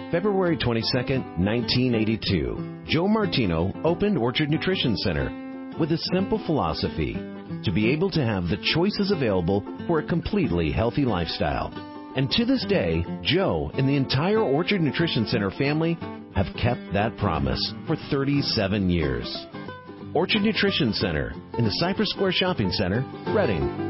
February 22nd, 1982, Joe Martino opened Orchard Nutrition Center with a simple philosophy: to be able to have the choices available for a completely healthy lifestyle. And to this day, Joe and the entire Orchard Nutrition Center family have kept that promise for 37 years. Orchard Nutrition Center in the Cypress Square Shopping Center, Reading.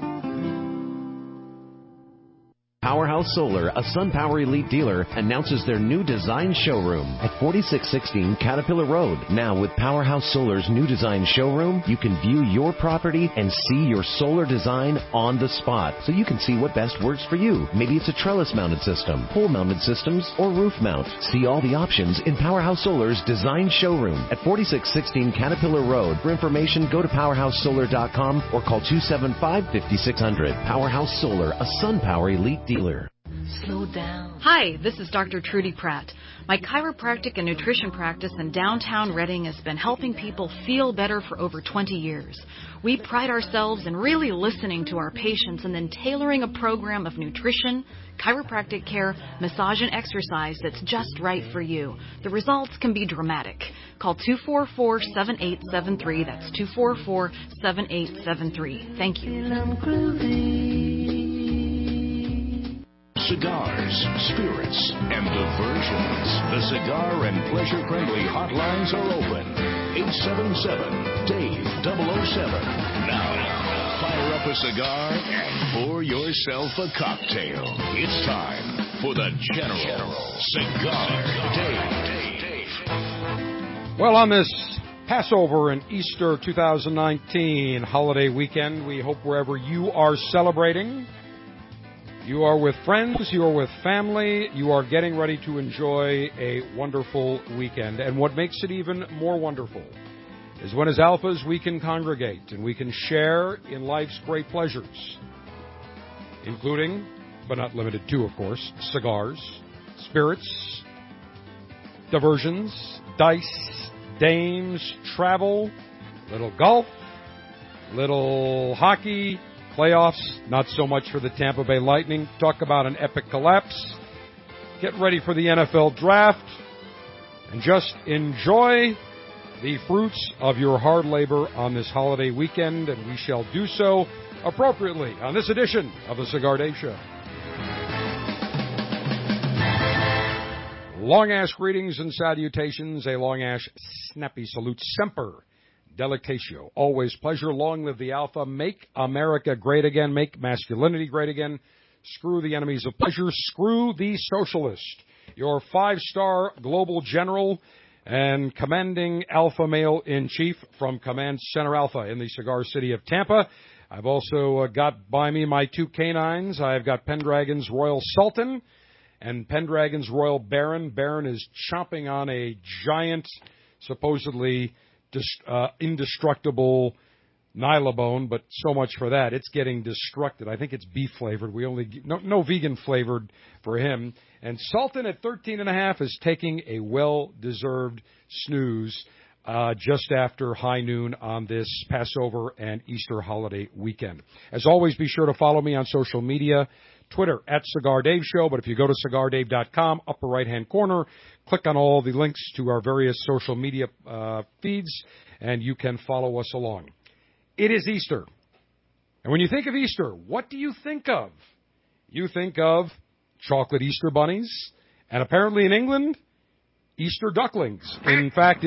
Powerhouse Solar, a SunPower Elite dealer, announces their new design showroom at 4616 Caterpillar Road. Now with Powerhouse Solar's new design showroom, you can view your property and see your solar design on the spot, so you can see what best works for you. Maybe it's a trellis-mounted system, pole-mounted systems, or roof mount. See all the options in Powerhouse Solar's design showroom at 4616 Caterpillar Road. For information, go to powerhousesolar.com or call 275-5600. Powerhouse Solar, a SunPower Elite dealer. Slow down. Hi, this is Dr. Trudy Pratt. My chiropractic and nutrition practice in downtown Reading has been helping people feel better for over 20 years. We pride ourselves in really listening to our patients and then tailoring a program of nutrition, chiropractic care, massage, and exercise that's just right for you. The results can be dramatic. Call 244-7873. That's 244-7873. Thank you. Cigars, spirits, and diversions. The Cigar and Pleasure Friendly hotlines are open. 877-DAVE-007. Now, fire up a cigar and pour yourself a cocktail. It's time for the General Cigar Dave. Well, on this Passover and Easter 2019 holiday weekend, we hope wherever you are celebrating, you are with friends, you are with family, you are getting ready to enjoy a wonderful weekend. And what makes it even more wonderful is when as Alphas we can congregate and we can share in life's great pleasures, including, but not limited to, of course, cigars, spirits, diversions, dice, dames, travel, little golf, little hockey, playoffs, not so much for the Tampa Bay Lightning. Talk about an epic collapse. Get ready for the NFL draft. And just enjoy the fruits of your hard labor on this holiday weekend. And we shall do so appropriately on this edition of the Cigar Dave Show. Long-ash greetings and salutations. A long-ash snappy salute. Semper Delectatio. Always pleasure. Long live the Alpha. Make America great again. Make masculinity great again. Screw the enemies of pleasure. Screw the socialist. Your 5-star global general and commanding alpha male in chief from Command Center Alpha in the cigar city of Tampa. I've also got by me my 2 canines. I've got Pendragon's Royal Sultan and Pendragon's Royal Baron. Baron is chomping on a giant, supposedly indestructible Nylabone, but so much for that. It's getting destructed. I think it's beef flavored. We only no vegan flavored for him. And Sultan at 13.5 is taking a well-deserved snooze just after high noon on this Passover and Easter holiday weekend. As always, be sure to follow me on social media. Twitter at Cigar Dave Show, but if you go to CigarDave.com, upper right-hand corner, click on all the links to our various social media feeds, and you can follow us along. It is Easter. And when you think of Easter, what do you think of? You think of chocolate Easter bunnies, and apparently in England, Easter ducklings. In fact,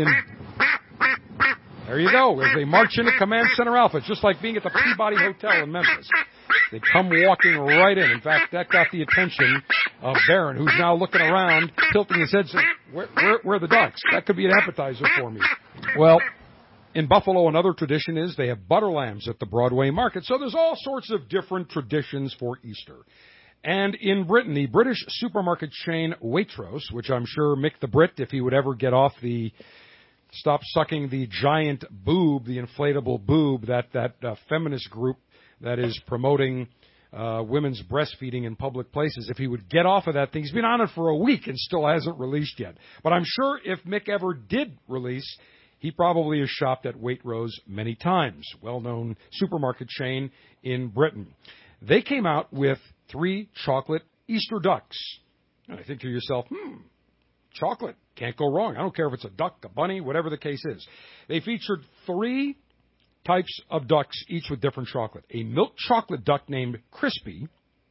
there you go, as they march into Command Center Alpha, just like being at the Peabody Hotel in Memphis. They come walking right in. In fact, that got the attention of Barron, who's now looking around, tilting his head, saying, where are the ducks? That could be an appetizer for me. Well, in Buffalo, another tradition is they have butter lambs at the Broadway market. So there's all sorts of different traditions for Easter. And in Britain, the British supermarket chain Waitrose, which I'm sure Mick the Brit, if he would ever get off stop sucking the giant boob, the inflatable boob, that feminist group that is promoting women's breastfeeding in public places. If he would get off of that thing, he's been on it for a week and still hasn't released yet. But I'm sure if Mick ever did release, he probably has shopped at Waitrose many times, well-known supermarket chain in Britain. They came out with 3 chocolate Easter ducks. And I think to yourself, chocolate. Can't go wrong. I don't care if it's a duck, a bunny, whatever the case is. They featured 3 types of ducks, each with different chocolate. A milk chocolate duck named Crispy,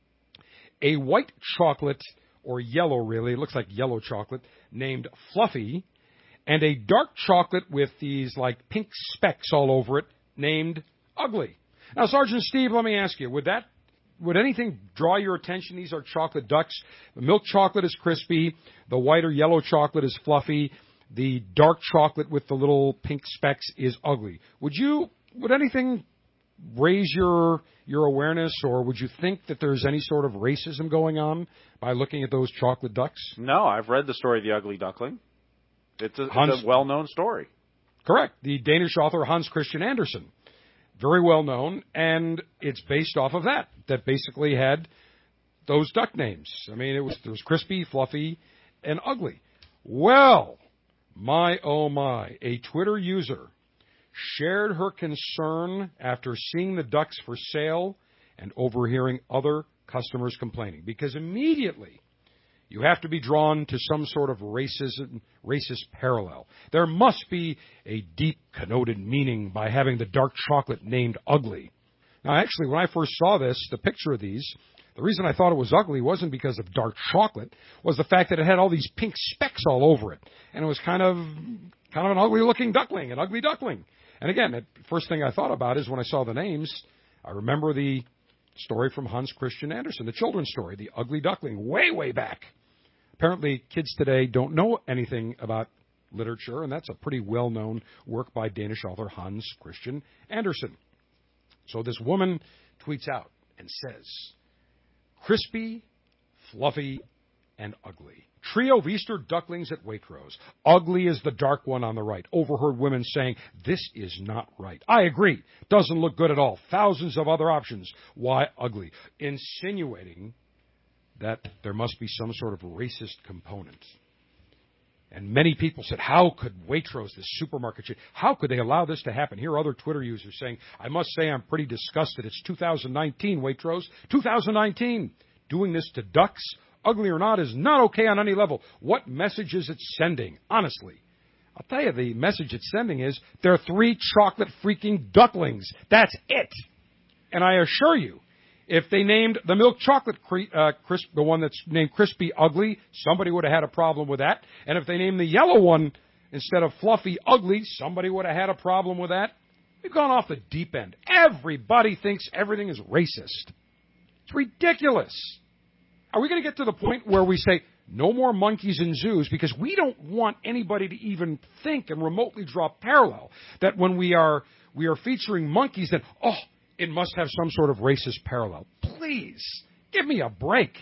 a white chocolate, or yellow really, it looks like yellow chocolate, named Fluffy, and a dark chocolate with these like pink specks all over it, named Ugly. Now, Sergeant Steve, let me ask you, would anything draw your attention? These are chocolate ducks. The milk chocolate is Crispy. The white or yellow chocolate is Fluffy. The dark chocolate with the little pink specks is Ugly. Would anything raise your awareness, or would you think that there's any sort of racism going on by looking at those chocolate ducks? No, I've read the story of the Ugly Duckling. It's a well-known story. Correct. The Danish author Hans Christian Andersen. Very well known, and it's based off of that basically had those duck names. I mean, there was Crispy, Fluffy, and Ugly. Well, my oh my, a Twitter user shared her concern after seeing the ducks for sale and overhearing other customers complaining, because immediately you have to be drawn to some sort of racist parallel. There must be a deep connoted meaning by having the dark chocolate named Ugly. Now, actually, when I first saw this, the picture of these, the reason I thought it was ugly wasn't because of dark chocolate, was the fact that it had all these pink specks all over it. And it was kind of an ugly-looking duckling, an ugly duckling. And again, the first thing I thought about is when I saw the names, I remember the story from Hans Christian Andersen, the children's story, The Ugly Duckling, way, way back. Apparently, kids today don't know anything about literature, and that's a pretty well-known work by Danish author Hans Christian Andersen. So this woman tweets out and says, Crispy, Fluffy, and Ugly. Trio of Easter ducklings at Waitrose. Ugly is the dark one on the right. Overheard women saying, this is not right. I agree. Doesn't look good at all. Thousands of other options. Why Ugly? Insinuating that there must be some sort of racist component. And many people said, how could Waitrose, this supermarket chain, how could they allow this to happen? Here are other Twitter users saying, I must say I'm pretty disgusted. It's 2019, Waitrose. 2019. Doing this to ducks, ugly or not, is not okay on any level. What message is it sending? Honestly, I'll tell you, the message it's sending is there are 3 chocolate freaking ducklings. That's it. And I assure you, if they named the milk chocolate the one that's named Crispy Ugly, somebody would have had a problem with that. And if they named the yellow one instead of Fluffy Ugly, somebody would have had a problem with that. We've gone off the deep end. Everybody thinks everything is racist. It's ridiculous. Are we going to get to the point where we say no more monkeys in zoos because we don't want anybody to even think and remotely draw parallel that when we are featuring monkeys that, it must have some sort of racist parallel. Please, give me a break.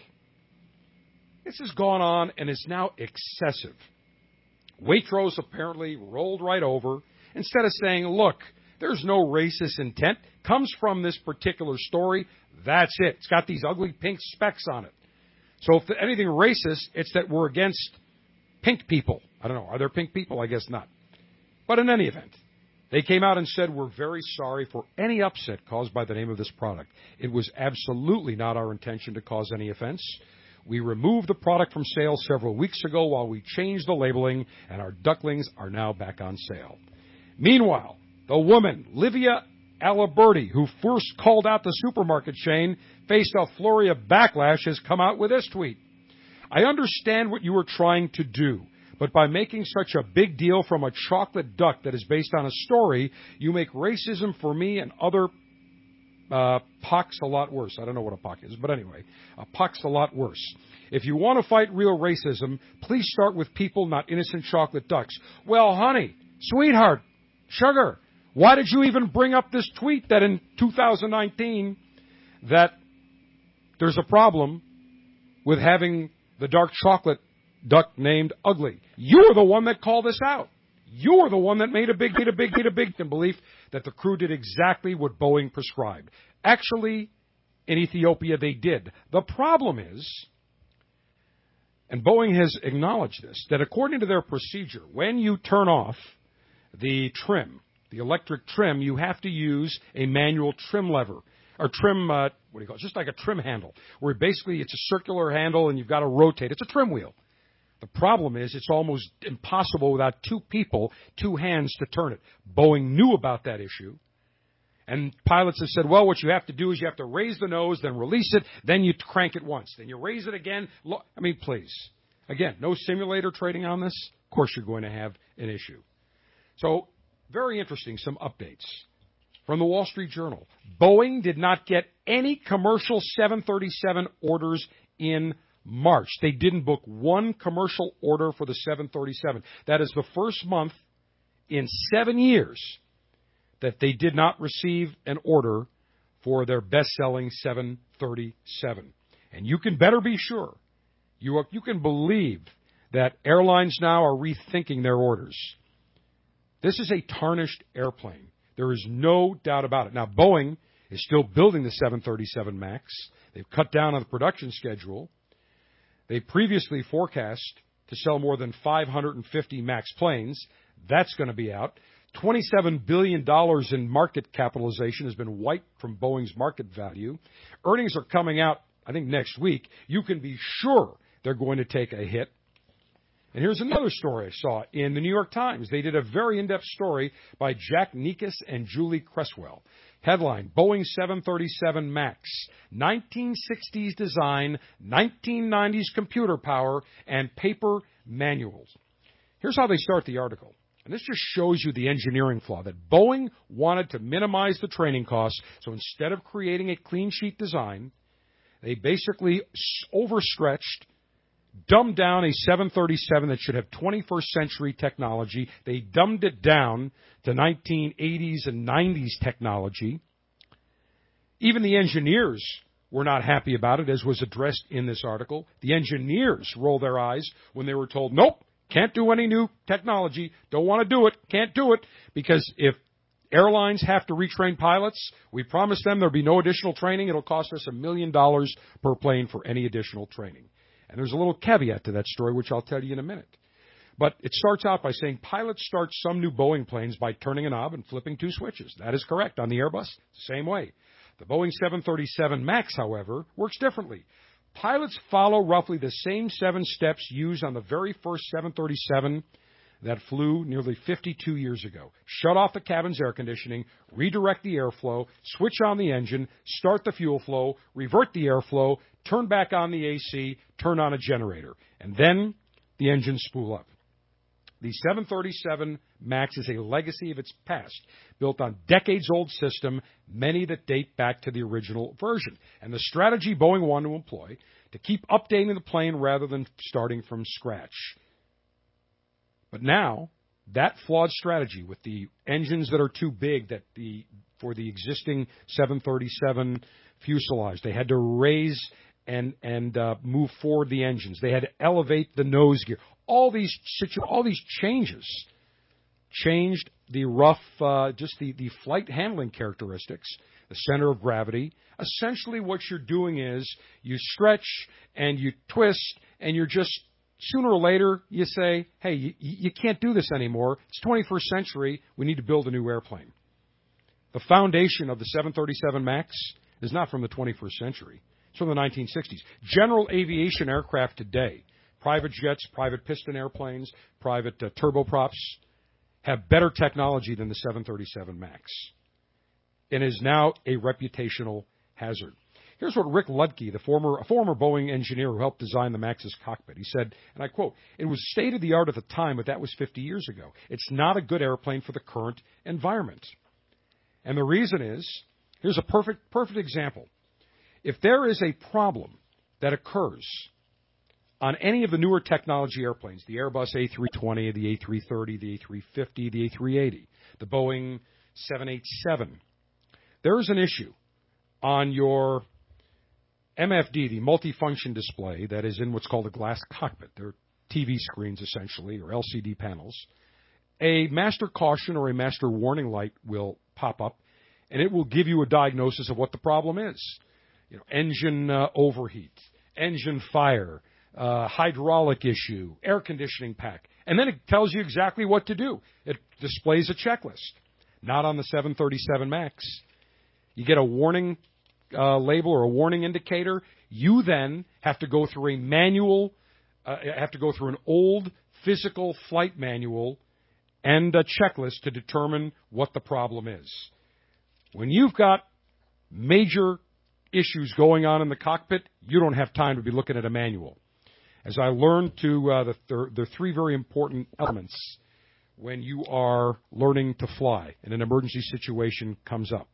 This has gone on, and it's now excessive. Waitrose apparently rolled right over. Instead of saying, look, there's no racist intent, comes from this particular story, that's it. It's got these ugly pink specks on it. So if there's anything racist, it's that we're against pink people. I don't know. Are there pink people? I guess not. But in any event, they came out and said, we're very sorry for any upset caused by the name of this product. It was absolutely not our intention to cause any offense. We removed the product from sale several weeks ago while we changed the labeling, and our ducklings are now back on sale. Meanwhile, the woman, Livia Aliberti, who first called out the supermarket chain, faced a flurry of backlash, has come out with this tweet. I understand what you were trying to do. But by making such a big deal from a chocolate duck that is based on a story, you make racism for me and other pox a lot worse. I don't know what a pox is, but anyway, a pox a lot worse. If you want to fight real racism, please start with people, not innocent chocolate ducks. Well, honey, sweetheart, sugar, why did you even bring up this tweet that in 2019 that there's a problem with having the dark chocolate duck named Ugly? You were the one that called this out. You were the one that made a big belief that the crew did exactly what Boeing prescribed. Actually, in Ethiopia, they did. The problem is, and Boeing has acknowledged this, that according to their procedure, when you turn off the trim, the electric trim, you have to use a manual trim lever. Or trim, just like a trim handle, where basically it's a circular handle and you've got to rotate. It's a trim wheel. The problem is it's almost impossible without two people, two hands to turn it. Boeing knew about that issue. And pilots have said, well, what you have to do is you have to raise the nose, then release it, then you crank it once. Then you raise it again. I mean, please. Again, no simulator trading on this. Of course you're going to have an issue. So, very interesting, some updates from the Wall Street Journal. Boeing did not get any commercial 737 orders in March. They didn't book one commercial order for the 737. That is the first month in 7 years that they did not receive an order for their best-selling 737. And you can better be sure, you can believe that airlines now are rethinking their orders. This is a tarnished airplane. There is no doubt about it. Now, Boeing is still building the 737 MAX. They've cut down on the production schedule. They previously forecast to sell more than 550 MAX planes. That's going to be out. $27 billion in market capitalization has been wiped from Boeing's market value. Earnings are coming out, I think, next week. You can be sure they're going to take a hit. And here's another story I saw in the New York Times. They did a very in-depth story by Jack Nikas and Julie Cresswell. Headline, Boeing 737 MAX, 1960s design, 1990s computer power, and paper manuals. Here's how they start the article. And this just shows you the engineering flaw, that Boeing wanted to minimize the training costs, so instead of creating a clean sheet design, they basically overstretched, dumbed down a 737 that should have 21st century technology. They dumbed it down to 1980s and 90s technology. Even the engineers were not happy about it, as was addressed in this article. The engineers rolled their eyes when they were told, nope, can't do any new technology, don't want to do it, can't do it, because if airlines have to retrain pilots, we promise them there'll be no additional training. It'll cost us $1 million per plane for any additional training. And there's a little caveat to that story, which I'll tell you in a minute. But it starts out by saying pilots start some new Boeing planes by turning a knob and flipping two switches. That is correct. On the Airbus, same way. The Boeing 737 MAX, however, works differently. Pilots follow roughly the same 7 steps used on the very first 737 that flew nearly 52 years ago. Shut off the cabin's air conditioning, redirect the airflow, switch on the engine, start the fuel flow, revert the airflow, turn back on the AC, turn on a generator, and then the engines spool up. The 737 MAX is a legacy of its past, built on decades-old system, many that date back to the original version. And the strategy Boeing wanted to employ to keep updating the plane rather than starting from scratch. But now, that flawed strategy with the engines that are too big for the existing 737 fuselage, they had to raise and move forward the engines. They had to elevate the nose gear. All these changes changed the rough, just the flight handling characteristics, the center of gravity. Essentially what you're doing is you stretch and you twist and you're just, sooner or later, you say, hey, you can't do this anymore. It's 21st century. We need to build a new airplane. The foundation of the 737 MAX is not from the 21st century. It's from the 1960s. General aviation aircraft today, private jets, private piston airplanes, private turboprops, have better technology than the 737 MAX. It is now a reputational hazard. Here's what Rick Ludke, a former Boeing engineer who helped design the MAX's cockpit, he said, and I quote, "It was state-of-the-art at the time, but that was 50 years ago. It's not a good airplane for the current environment." And the reason is, here's a perfect example. If there is a problem that occurs on any of the newer technology airplanes, the Airbus A320, the A330, the A350, the A380, the Boeing 787, there is an issue on your MFD, the multifunction display that is in what's called a glass cockpit. They're TV screens, essentially, or LCD panels. A master caution or a master warning light will pop up, and it will give you a diagnosis of what the problem is. Engine overheat, engine fire, hydraulic issue, air conditioning pack. And then it tells you exactly what to do. It displays a checklist. Not on the 737 MAX. You get a warning label or a warning indicator. You then have to go through a manual have to go through an old physical flight manual and a checklist to determine what the problem is. When you've got major issues going on in the cockpit, you don't have time to be looking at a manual. As I learned there are three very important elements when you are learning to fly and an emergency situation comes up.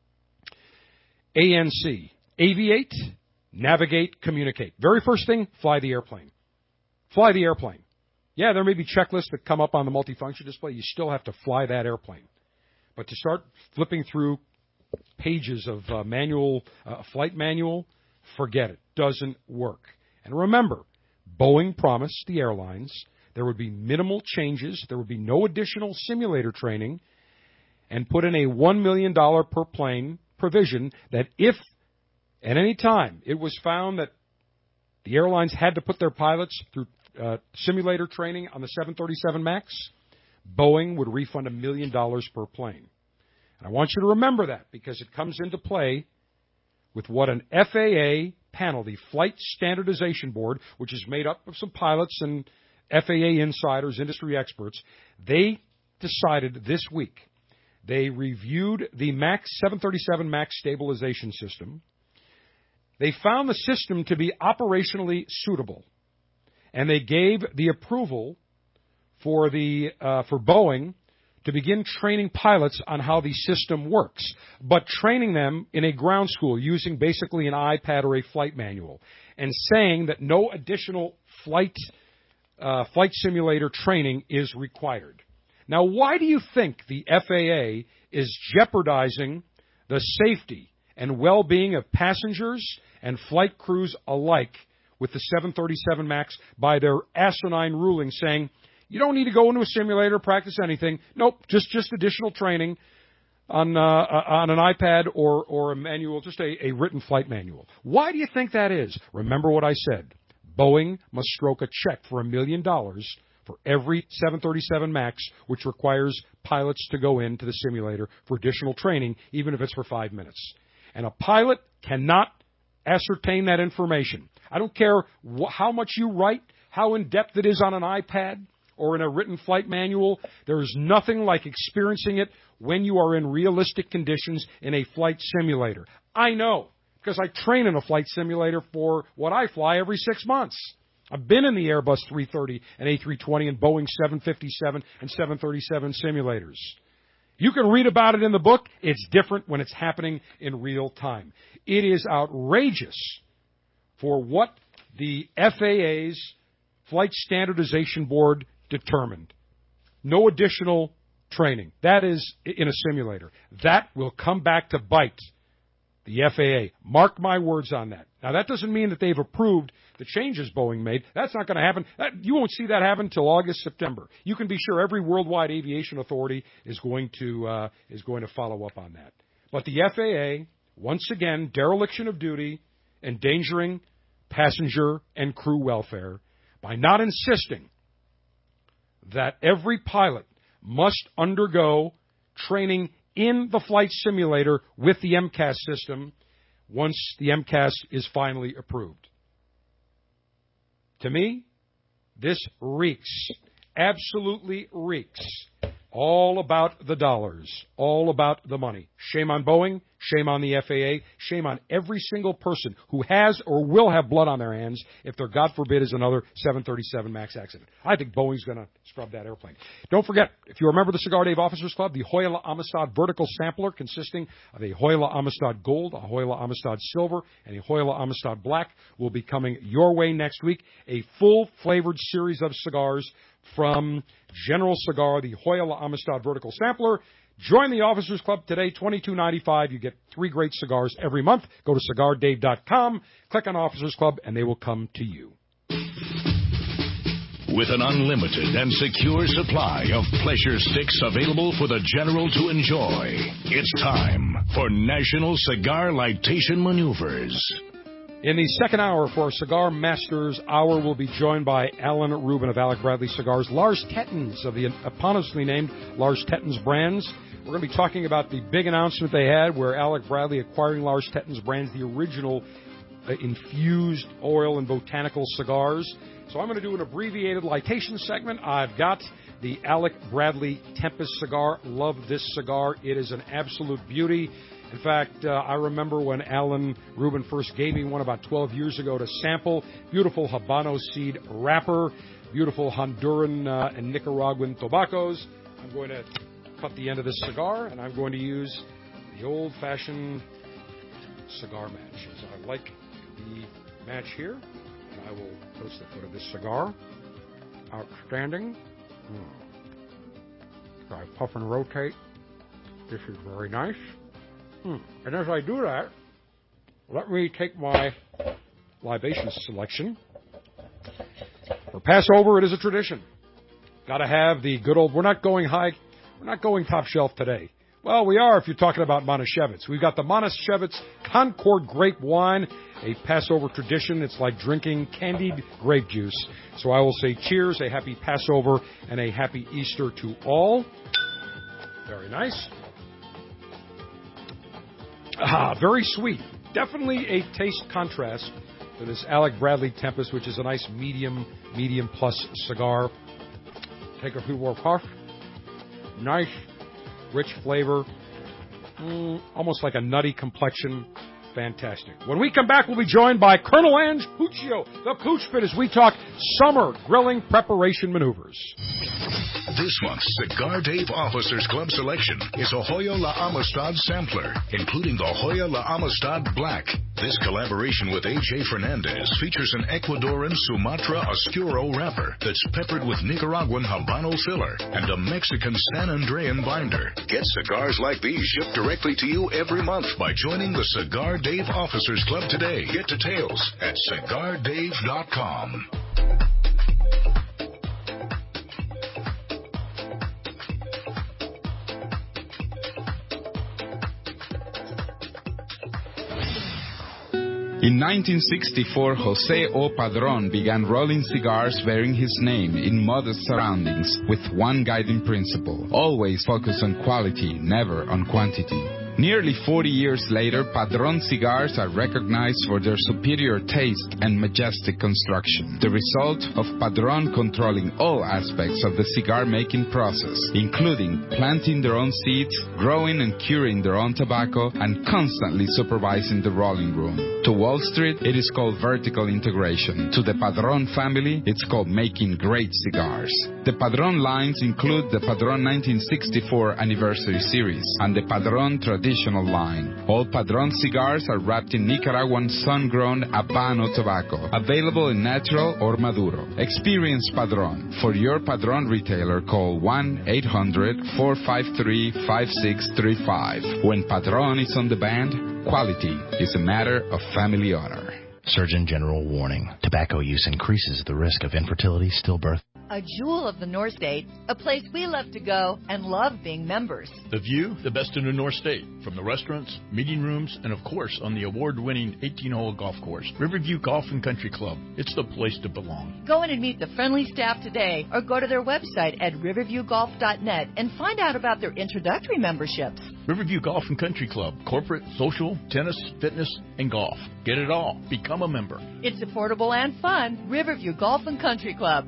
ANC, aviate, navigate, communicate. Very first thing, fly the airplane. Fly the airplane. Yeah, there may be checklists that come up on the multifunction display. You still have to fly that airplane. But to start flipping through pages of flight manual, forget it. Doesn't work. And remember, Boeing promised the airlines there would be minimal changes, there would be no additional simulator training, and put in a $1 million per plane provision that if at any time it was found that the airlines had to put their pilots through simulator training on the 737 MAX, Boeing would refund $1 million per plane. And I want you to remember that because it comes into play with what an FAA panel, the Flight Standardization Board, which is made up of some pilots and FAA insiders, industry experts, they decided this week, they reviewed the 737 MAX stabilization system. They found the system to be operationally suitable, and they gave the approval for Boeing to begin training pilots on how the system works, but training them in a ground school using basically an iPad or a flight manual, and saying that no additional flight simulator training is required. Now, why do you think the FAA is jeopardizing the safety and well-being of passengers and flight crews alike with the 737 MAX by their asinine ruling saying, you don't need to go into a simulator, practice anything. Nope, just additional training on an iPad or a manual, just a written flight manual. Why do you think that is? Remember what I said. Boeing must stroke a check for $1 million for every 737 MAX, which requires pilots to go into the simulator for additional training, even if it's for 5 minutes. And a pilot cannot ascertain that information. I don't care how much you write, how in-depth it is on an iPad or in a written flight manual. There is nothing like experiencing it when you are in realistic conditions in a flight simulator. I know, because I train in a flight simulator for what I fly every 6 months. I've been in the Airbus 330 and A320 and Boeing 757 and 737 simulators. You can read about it in the book. It's different when it's happening in real time. It is outrageous for what the FAA's Flight Standardization Board determined. No additional training. That is in a simulator. That will come back to bite the FAA. Mark my words on that. Now, that doesn't mean that they've approved the changes Boeing made. That's not going to happen. You won't see that happen until August, September. You can be sure every worldwide aviation authority is going to follow up on that. But the FAA, once again, dereliction of duty, endangering passenger and crew welfare by not insisting that every pilot must undergo training in the flight simulator with the MCAS system once the MCAS is finally approved. To me, this reeks, absolutely reeks, all about the dollars, all about the money. Shame on Boeing, shame on the FAA, shame on every single person who has or will have blood on their hands if there, God forbid, is another 737 MAX accident. I think Boeing's going to scrub that airplane. Don't forget, if you're a member of the Cigar Dave Officers Club, the Hoyle Amistad Vertical Sampler, consisting of a Hoyle Amistad Gold, a Hoyle Amistad Silver, and a Hoyle Amistad Black, will be coming your way next week. A full-flavored series of cigars from General Cigar, the Hoyle Amistad Vertical Sampler. Join the Officers Club today, $22.95. You get 3 great cigars every month. Go to CigarDave.com, click on Officers Club, and they will come to you. With an unlimited and secure supply of pleasure sticks available for the General to enjoy, it's time for National Cigar Lightation Maneuvers. In the second hour for our Cigar Masters Hour, we'll be joined by Alan Rubin of Alec Bradley Cigars, Lars Tettens of the eponymously named Lars Tettens Brands. We're going to be talking about the big announcement they had where Alec Bradley acquiring Lars Tettens Brands, the original infused oil and botanical cigars. So I'm going to do an abbreviated lightation segment. I've got the Alec Bradley Tempest cigar. Love this cigar. It is an absolute beauty. In fact, I remember when Alan Rubin first gave me one about 12 years ago to sample. Beautiful Habano seed wrapper, beautiful Honduran and Nicaraguan tobaccos. I'm going to cut the end of this cigar, and I'm going to use the old-fashioned cigar match. So I like the match here, and I will toast the foot of this cigar. Outstanding. So I puff and rotate. This is very nice. And as I do that, let me take my libation selection. For Passover, it is a tradition. Got to have the good old, we're not going top shelf today. Well, we are if you're talking about Manischewitz. We've got the Manischewitz Concord grape wine, a Passover tradition. It's like drinking candied grape juice. So I will say cheers, a happy Passover, and a happy Easter to all. Very nice. Very sweet. Definitely a taste contrast to this Alec Bradley Tempest, which is a nice medium plus cigar. Take a few more puffs. Nice, rich flavor. Almost like a nutty complexion. Fantastic. When we come back, we'll be joined by Colonel Ange Puccio, the Pooch Pit, as we talk summer grilling preparation maneuvers. This month's Cigar Dave Officers Club selection is a Hoyo La Amistad sampler, including the Hoyo La Amistad Black. This collaboration with A.J. Fernandez features an Ecuadorian Sumatra Oscuro wrapper that's peppered with Nicaraguan Habano filler and a Mexican San Andrean binder. Get cigars like these shipped directly to you every month by joining the Cigar Dave Officers Club today. Get details at CigarDave.com. In 1964, José O. Padrón began rolling cigars bearing his name in modest surroundings with one guiding principle: always focus on quality, never on quantity. Nearly 40 years later, Padrón cigars are recognized for their superior taste and majestic construction, the result of Padrón controlling all aspects of the cigar-making process, including planting their own seeds, growing and curing their own tobacco, and constantly supervising the rolling room. To Wall Street, it is called vertical integration. To the Padrón family, it's called making great cigars. The Padrón lines include the Padrón 1964 Anniversary Series and the Padrón Traditional line. All Padrón cigars are wrapped in Nicaraguan sun-grown Habano tobacco, available in natural or Maduro. Experience Padrón. For your Padrón retailer, call 1-800-453-5635. When Padrón is on the band, quality is a matter of family honor. Surgeon General warning. Tobacco use increases the risk of infertility, stillbirth. A jewel of the North State, a place we love to go and love being members. The view, the best in the North State, from the restaurants, meeting rooms, and of course on the award-winning 18-hole golf course, Riverview Golf and Country Club. It's the place to belong. Go in and meet the friendly staff today or go to their website at riverviewgolf.net and find out about their introductory memberships. Riverview Golf and Country Club. Corporate, social, tennis, fitness, and golf. Get it all. Become a member. It's affordable and fun. Riverview Golf and Country Club.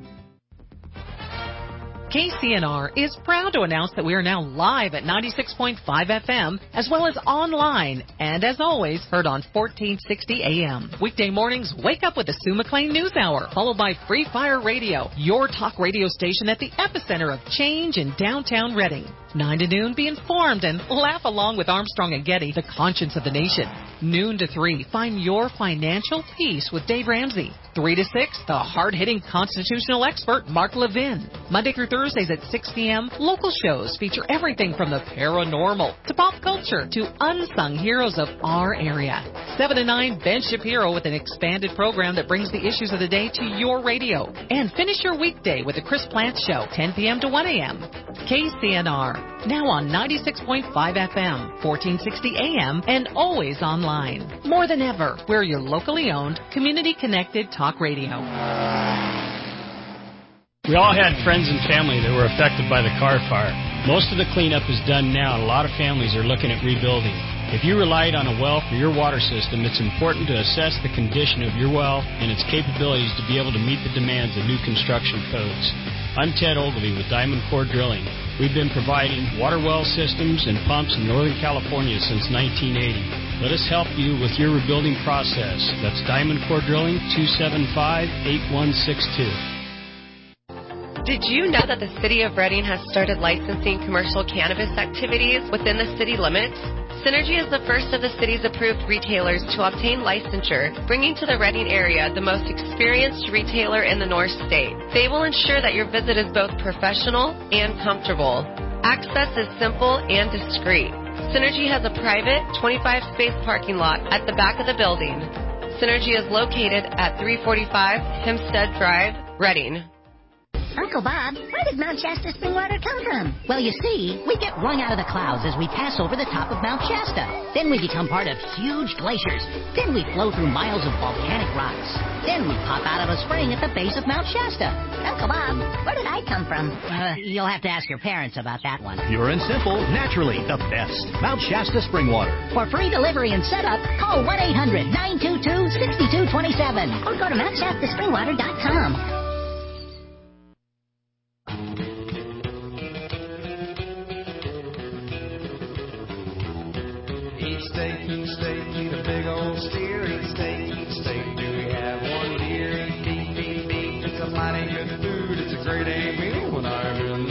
KCNR is proud to announce that we are now live at 96.5 FM, as well as online, and as always, heard on 1460 AM. Weekday mornings, wake up with the Sue McLean News Hour, followed by Free Fire Radio, your talk radio station at the epicenter of change in downtown Reading. 9 to noon, be informed and laugh along with Armstrong and Getty, the conscience of the nation. Noon to 3, find your financial peace with Dave Ramsey. 3 to 6, the hard-hitting constitutional expert, Mark Levin. Monday through Thursdays at 6 p.m., local shows feature everything from the paranormal to pop culture to unsung heroes of our area. 7 to 9, Ben Shapiro with an expanded program that brings the issues of the day to your radio. And finish your weekday with the Chris Plant Show, 10 p.m. to 1 a.m. KCNR, now on 96.5 FM, 1460 AM, and always online. More than ever, we're your locally owned, community-connected talk radio. We all had friends and family that were affected by the car fire. Most of the cleanup is done now, and a lot of families are looking at rebuilding. If you relied on a well for your water system, it's important to assess the condition of your well and its capabilities to be able to meet the demands of new construction codes. I'm Ted Ogilvie with Diamond Core Drilling. We've been providing water well systems and pumps in Northern California since 1980. Let us help you with your rebuilding process. That's Diamond Core Drilling, 275-8162. Did you know that the City of Redding has started licensing commercial cannabis activities within the city limits? Synergy is the first of the city's approved retailers to obtain licensure, bringing to the Redding area the most experienced retailer in the North State. They will ensure that your visit is both professional and comfortable. Access is simple and discreet. Synergy has a private 25-space parking lot at the back of the building. Synergy is located at 345 Hempstead Drive, Redding. Uncle Bob, where did Mount Shasta spring water come from? Well, you see, we get wrung out of the clouds as we pass over the top of Mount Shasta. Then we become part of huge glaciers. Then we flow through miles of volcanic rocks. Then we pop out of a spring at the base of Mount Shasta. Uncle Bob, where did I come from? You'll have to ask your parents about that one. Pure and simple, naturally the best. Mount Shasta spring water. For free delivery and setup, call 1-800-922-6227 or go to MountShastaSpringwater.com. Eat steak, eat a big old steer. Eat steak, do we have one deer? Eat beef, it's a mighty good food. It's a great A meal when I'm in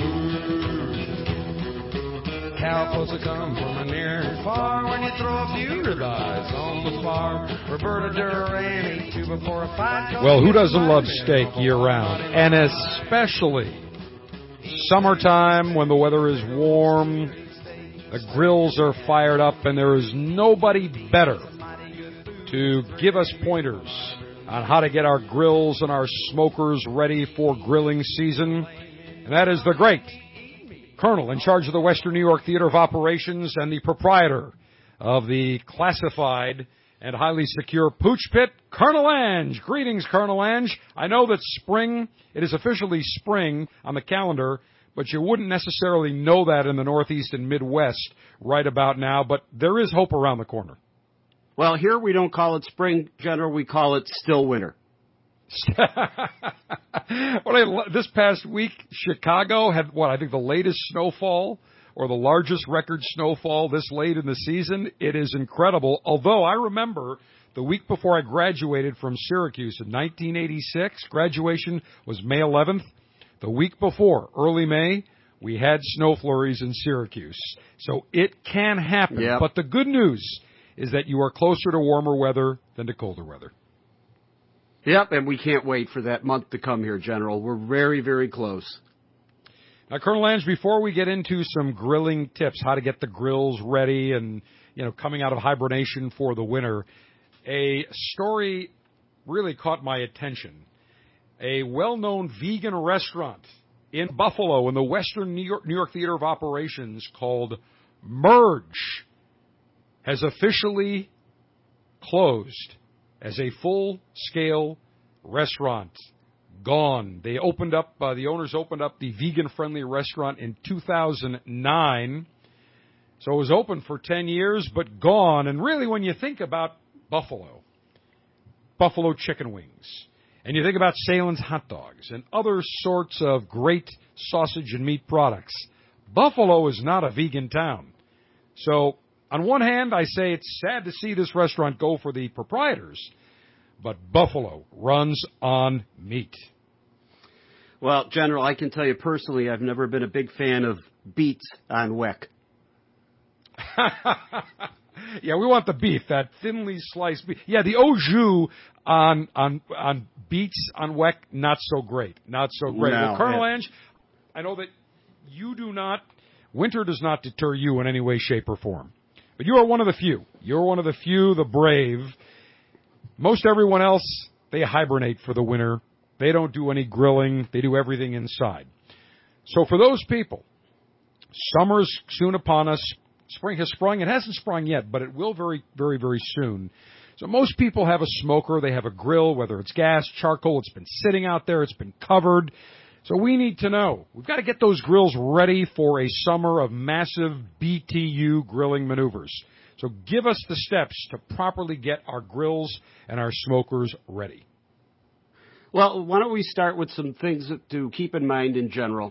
the mood. Cowpokes will come from near and far when you throw a few ribeyes on the farm. Roberta Duran ate 2 before a fight. Well, who doesn't love steak year-round? And especially summertime when the weather is warm. The grills are fired up, and there is nobody better to give us pointers on how to get our grills and our smokers ready for grilling season. And that is the great Colonel in charge of the Western New York Theater of Operations and the proprietor of the classified and highly secure Pooch Pit, Colonel Ange. Greetings, Colonel Ange. I know that spring, it is officially spring on the calendar, but you wouldn't necessarily know that in the Northeast and Midwest right about now, but there is hope around the corner. Well, here we don't call it spring, General. We call it still winter. This past week, Chicago had, I think the latest snowfall or the largest record snowfall this late in the season. It is incredible, although I remember the week before I graduated from Syracuse in 1986, graduation was May 11th. The week before, early May, we had snow flurries in Syracuse. So it can happen. Yep. But the good news is that you are closer to warmer weather than to colder weather. Yep, and we can't wait for that month to come here, General. We're very, very close. Now, Colonel Ange, before we get into some grilling tips, how to get the grills ready and, coming out of hibernation for the winter, a story really caught my attention. A well-known vegan restaurant in Buffalo in the Western New York Theater of Operations called Merge has officially closed as a full-scale restaurant. Gone. They opened up, the owners opened up the vegan-friendly restaurant in 2009. So it was open for 10 years, but gone. And really, when you think about Buffalo chicken wings, and you think about Salem's hot dogs and other sorts of great sausage and meat products, Buffalo is not a vegan town. So, on one hand, I say it's sad to see this restaurant go for the proprietors, but Buffalo runs on meat. Well, General, I can tell you personally, I've never been a big fan of beets on Weck. Yeah, we want the beef, that thinly sliced beef. Yeah, the au jus on beets on Weck, not so great. Not so great. No, well, Colonel Ange, I know that winter does not deter you in any way, shape, or form. But you are one of the few. You're one of the few, the brave. Most everyone else, they hibernate for the winter. They don't do any grilling. They do everything inside. So for those people, summer's soon upon us. Spring has sprung. It hasn't sprung yet, but it will very, very, very soon. So most people have a smoker. They have a grill, whether it's gas, charcoal. It's been sitting out there. It's been covered. So we need to know. We've got to get those grills ready for a summer of massive BTU grilling maneuvers. So give us the steps to properly get our grills and our smokers ready. Well, why don't we start with some things to keep in mind in general.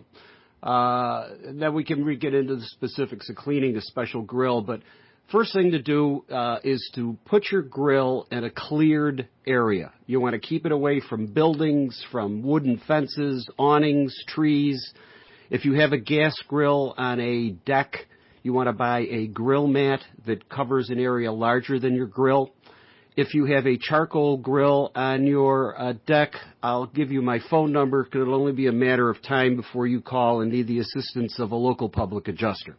Then we can get into the specifics of cleaning a special grill. But first thing to do is to put your grill in a cleared area. You want to keep it away from buildings, from wooden fences, awnings, trees. If you have a gas grill on a deck, you want to buy a grill mat that covers an area larger than your grill. If you have a charcoal grill on your deck, I'll give you my phone number because it'll only be a matter of time before you call and need the assistance of a local public adjuster.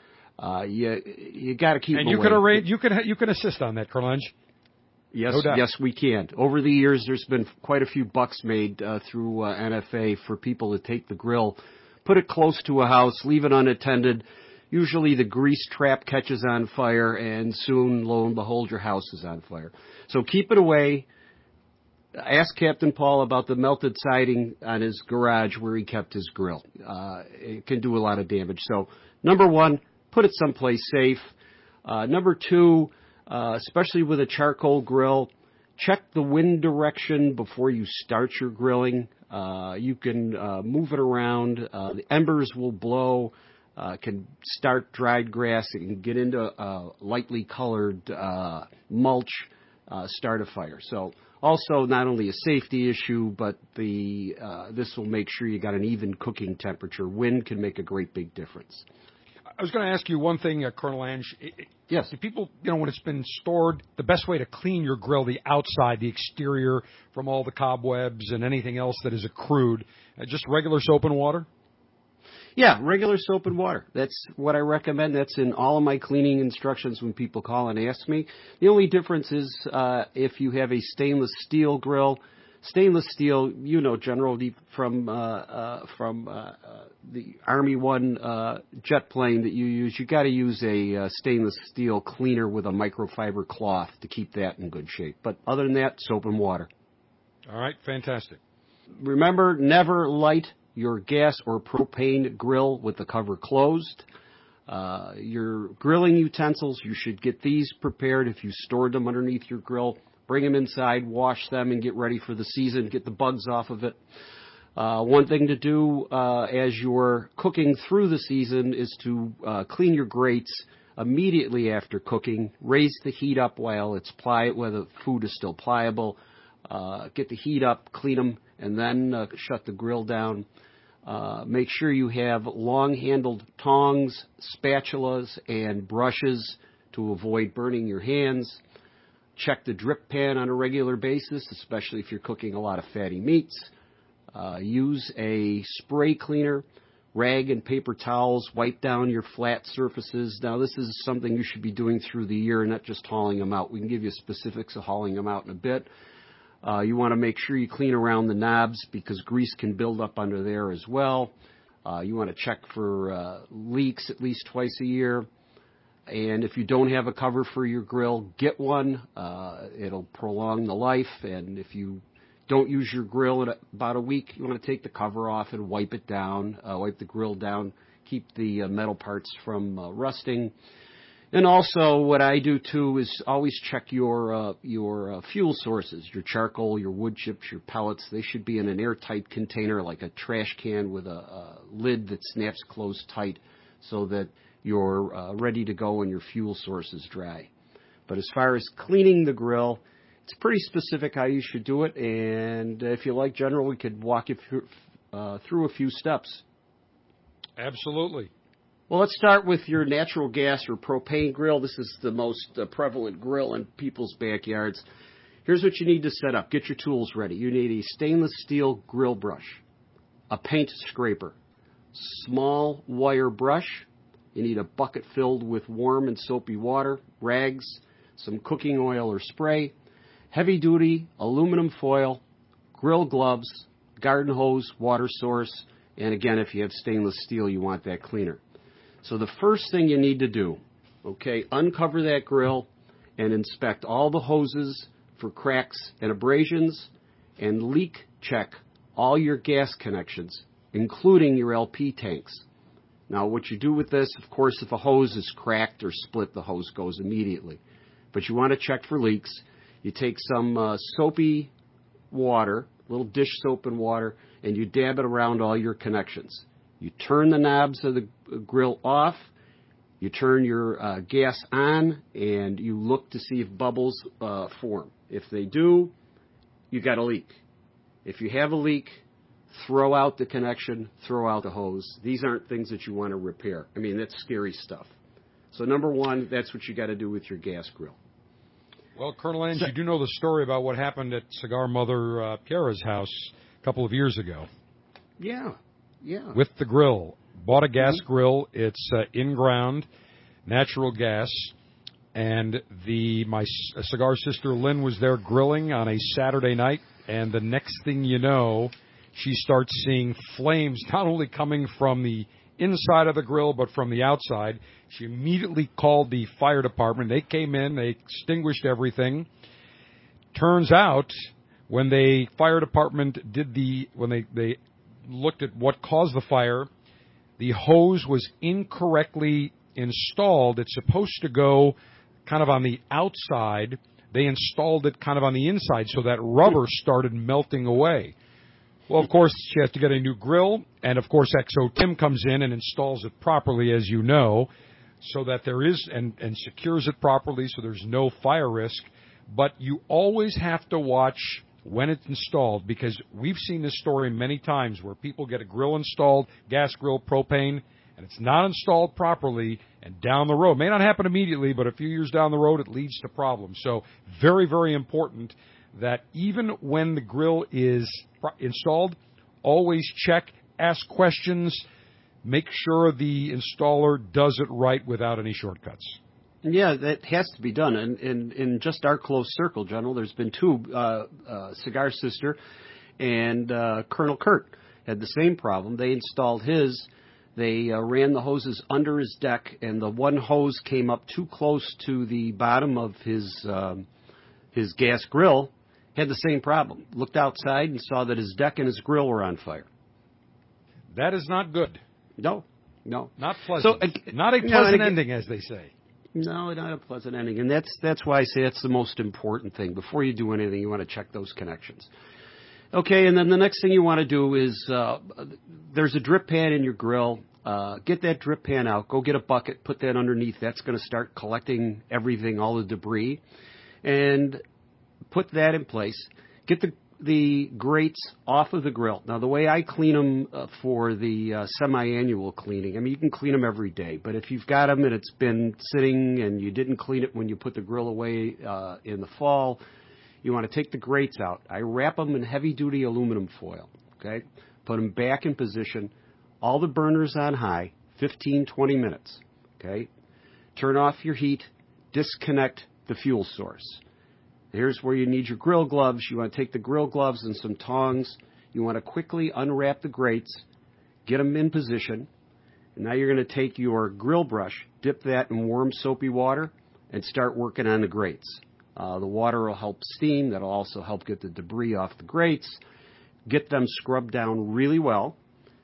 You got to keep them away. And you can assist on that, Colonel Enge. Yes, no doubt. Yes, we can. Over the years, there's been quite a few bucks made through NFA for people to take the grill, put it close to a house, leave it unattended. Usually the grease trap catches on fire, and soon, lo and behold, your house is on fire. So keep it away. Ask Captain Paul about the melted siding on his garage where he kept his grill. It can do a lot of damage. So, number one, put it someplace safe. Number two, especially with a charcoal grill, check the wind direction before you start your grilling. You can move it around. The embers will blow. Can start dried grass. It can get into lightly colored mulch, start a fire. So also not only a safety issue, but this will make sure you got an even cooking temperature. Wind can make a great big difference. I was going to ask you one thing, Colonel Enge. Yes. Do people, when it's been stored, the best way to clean your grill, the outside, the exterior, from all the cobwebs and anything else that is accrued, just regular soap and water? Yeah, regular soap and water. That's what I recommend. That's in all of my cleaning instructions when people call and ask me. The only difference is if you have a stainless steel grill. Stainless steel, generally from the Army One jet plane that you use, you got to use a stainless steel cleaner with a microfiber cloth to keep that in good shape. But other than that, soap and water. All right, fantastic. Remember, never light your gas or propane grill with the cover closed. Your grilling utensils, you should get these prepared if you stored them underneath your grill. Bring them inside, wash them, and get ready for the season. Get the bugs off of it. One thing to do as you're cooking through the season is to clean your grates immediately after cooking. Raise the heat up while it's while the food is still pliable. Get the heat up, clean them, and then shut the grill down. Make sure you have long-handled tongs, spatulas, and brushes to avoid burning your hands. Check the drip pan on a regular basis, especially if you're cooking a lot of fatty meats. Use a spray cleaner, rag and paper towels. Wipe down your flat surfaces. Now, this is something you should be doing through the year, not just hauling them out. We can give you specifics of hauling them out in a bit. You want to make sure you clean around the knobs because grease can build up under there as well. You want to check for leaks at least twice a year. And if you don't have a cover for your grill, get one. It'll prolong the life. And if you don't use your grill in about a week, you want to take the cover off and wipe it down, wipe the grill down, keep the metal parts from rusting. And also what I do, too, is always check your fuel sources, your charcoal, your wood chips, your pellets. They should be in an airtight container like a trash can with a lid that snaps closed tight so that you're ready to go and your fuel source is dry. But as far as cleaning the grill, it's pretty specific how you should do it. And if you like, General, we could walk you through a few steps. Absolutely. Well, let's start with your natural gas or propane grill. This is the most prevalent grill in people's backyards. Here's what you need to set up. Get your tools ready. You need a stainless steel grill brush, a paint scraper, small wire brush. You need a bucket filled with warm and soapy water, rags, some cooking oil or spray, heavy-duty aluminum foil, grill gloves, garden hose, water source, and again, if you have stainless steel, you want that cleaner. So the first thing you need to do, uncover that grill and inspect all the hoses for cracks and abrasions and leak check all your gas connections including your LP tanks. Now, what you do with this, of course, if a hose is cracked or split, the hose goes immediately. But you want to check for leaks. You take some soapy water, a little dish soap and water, and you dab it around all your connections. You turn the knobs of the grill off, you turn your gas on, and you look to see if bubbles form. If they do, you got a leak. If you have a leak, throw out the connection, throw out the hose. These aren't things that you want to repair. I mean, that's scary stuff. So number one, that's what you got to do with your gas grill. Well, Colonel Ange, you do know the story about what happened at Cigar Mother Piera's house a couple of years ago. Yeah. With the grill. Bought a gas grill. It's in-ground, natural gas. And my cigar sister Lynn was there grilling on a Saturday night. And the next thing you know, she starts seeing flames not only coming from the inside of the grill, but from the outside. She immediately called the fire department. They came in. They extinguished everything. Turns out, when the fire department when they looked at what caused the fire, the hose was incorrectly installed. It's supposed to go kind of on the outside. They installed it kind of on the inside, so that rubber started melting away. Well, of course, she has to get a new grill, and of course, XO Tim comes in and installs it properly, as you know, so that there is, and secures it properly so there's no fire risk. But you always have to watch when it's installed, because we've seen this story many times where people get a grill installed, gas grill, propane, and it's not installed properly, and down the road, may not happen immediately, but a few years down the road, it leads to problems. So very, very important that even when the grill is installed, always check, ask questions, make sure the installer does it right without any shortcuts. Yeah, that has to be done. And in just our close circle, General, there's been two, Cigar Sister and Colonel Kurt had the same problem. They installed his. They ran the hoses under his deck, and the one hose came up too close to the bottom of his gas grill. Had the same problem. Looked outside and saw that his deck and his grill were on fire. That is not good. No. Not pleasant. So, not a pleasant ending, as they say. No, not a pleasant ending. And that's why I say that's the most important thing. Before you do anything, you want to check those connections. Okay, and then the next thing you want to do is there's a drip pan in your grill. Get that drip pan out. Go get a bucket. Put that underneath. That's going to start collecting everything, all the debris. And put that in place. Get the grates off of the grill. Now, the way I clean them for the semi-annual cleaning, I mean, you can clean them every day, but if you've got them and it's been sitting and you didn't clean it when you put the grill away in the fall, you want to take the grates out. I wrap them in heavy-duty aluminum foil, okay? Put them back in position. All the burners on high, 15, 20 minutes, okay? Turn off your heat. Disconnect the fuel source. Here's where you need your grill gloves. You want to take the grill gloves and some tongs. You want to quickly unwrap the grates, get them in position. And now you're going to take your grill brush, dip that in warm soapy water, and start working on the grates. The water will help steam. That'll also help get the debris off the grates. Get them scrubbed down really well.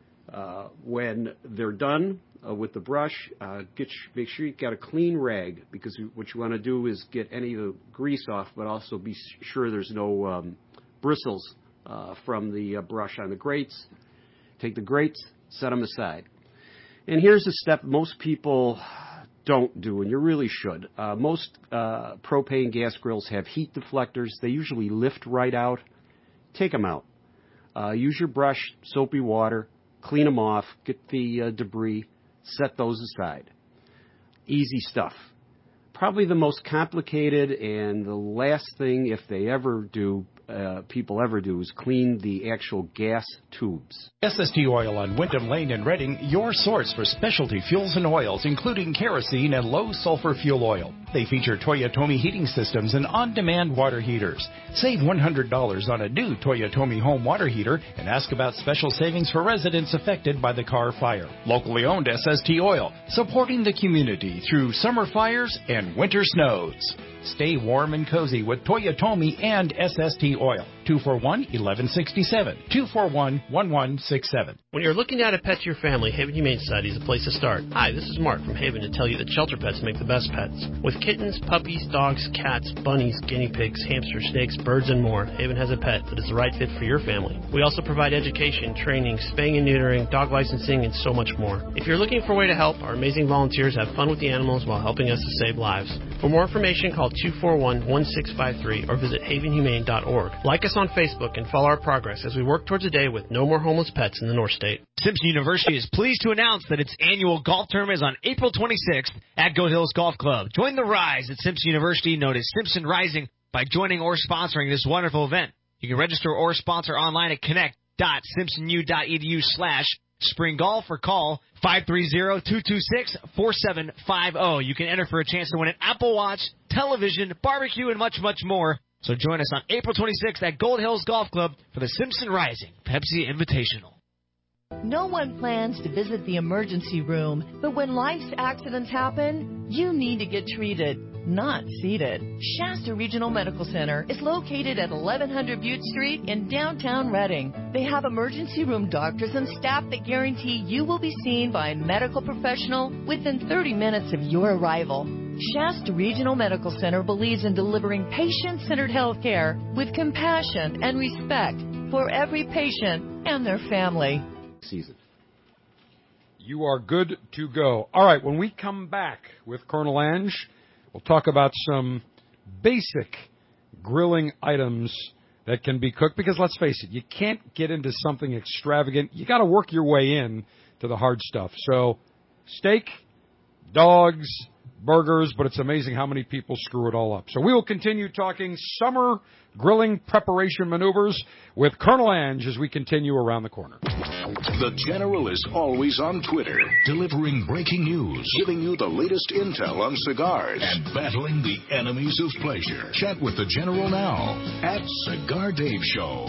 When they're done with the brush, make sure you've got a clean rag, because what you want to do is get any of the grease off, but also be sure there's no bristles from the brush on the grates. Take the grates, set them aside. And here's a step most people don't do, and you really should. Most propane gas grills have heat deflectors. They usually lift right out. Take them out. Use your brush, soapy water, clean them off, get the debris, set those aside. Easy stuff. Probably the most complicated and the last thing, if they ever do, people ever do, is clean the actual gas tubes. SST Oil on Wyndham Lane in Reading, your source for specialty fuels and oils, including kerosene and low-sulfur fuel oil. They feature Toyotomi heating systems and on-demand water heaters. Save $100 on a new Toyotomi home water heater and ask about special savings for residents affected by the Carr fire. Locally owned SST Oil, supporting the community through summer fires and winter snows. Stay warm and cozy with Toyotomi and SST Oil. 241-1167. 241-1167. When you're looking to add a pet to your family, Haven Humane Society is a place to start. Hi, this is Mark from Haven to tell you that shelter pets make the best pets. With kittens, puppies, dogs, cats, bunnies, guinea pigs, hamsters, snakes, birds, and more, Haven has a pet that is the right fit for your family. We also provide education, training, spaying and neutering, dog licensing, and so much more. If you're looking for a way to help, our amazing volunteers have fun with the animals while helping us to save lives. For more information, call 241-1653 or visit havenhumane.org. Like us on Facebook and follow our progress as we work towards a day with no more homeless pets in the North State. Simpson University is pleased to announce that its annual golf tournament is on April 26th at Goat Hills Golf Club. Join the rise at Simpson University, known as Simpson Rising, by joining or sponsoring this wonderful event. You can register or sponsor online at connect.simpsonu.edu/springgolf or call 530-226-4750. You can enter for a chance to win an Apple Watch, television, barbecue, and much, much more. So join us on April 26th at Gold Hills Golf Club for the Simpson Rising Pepsi Invitational. No one plans to visit the emergency room, but when life's accidents happen, you need to get treated, not seated. Shasta Regional Medical Center is located at 1100 Butte Street in downtown Reading. They have emergency room doctors and staff that guarantee you will be seen by a medical professional within 30 minutes of your arrival. Shasta Regional Medical Center believes in delivering patient-centered health care with compassion and respect for every patient and their family. Season. You are good to go. All right, when we come back with Colonel Ange, we'll talk about some basic grilling items that can be cooked, because let's face it, you can't get into something extravagant. You got to work your way in to the hard stuff. So steak, dogs, burgers, but it's amazing how many people screw it all up. So we will continue talking summer grilling preparation maneuvers with Colonel Ange as we continue around the corner. The General is always on Twitter, delivering breaking news, giving you the latest intel on cigars, and battling the enemies of pleasure. Chat with the General now at Cigar Dave Show.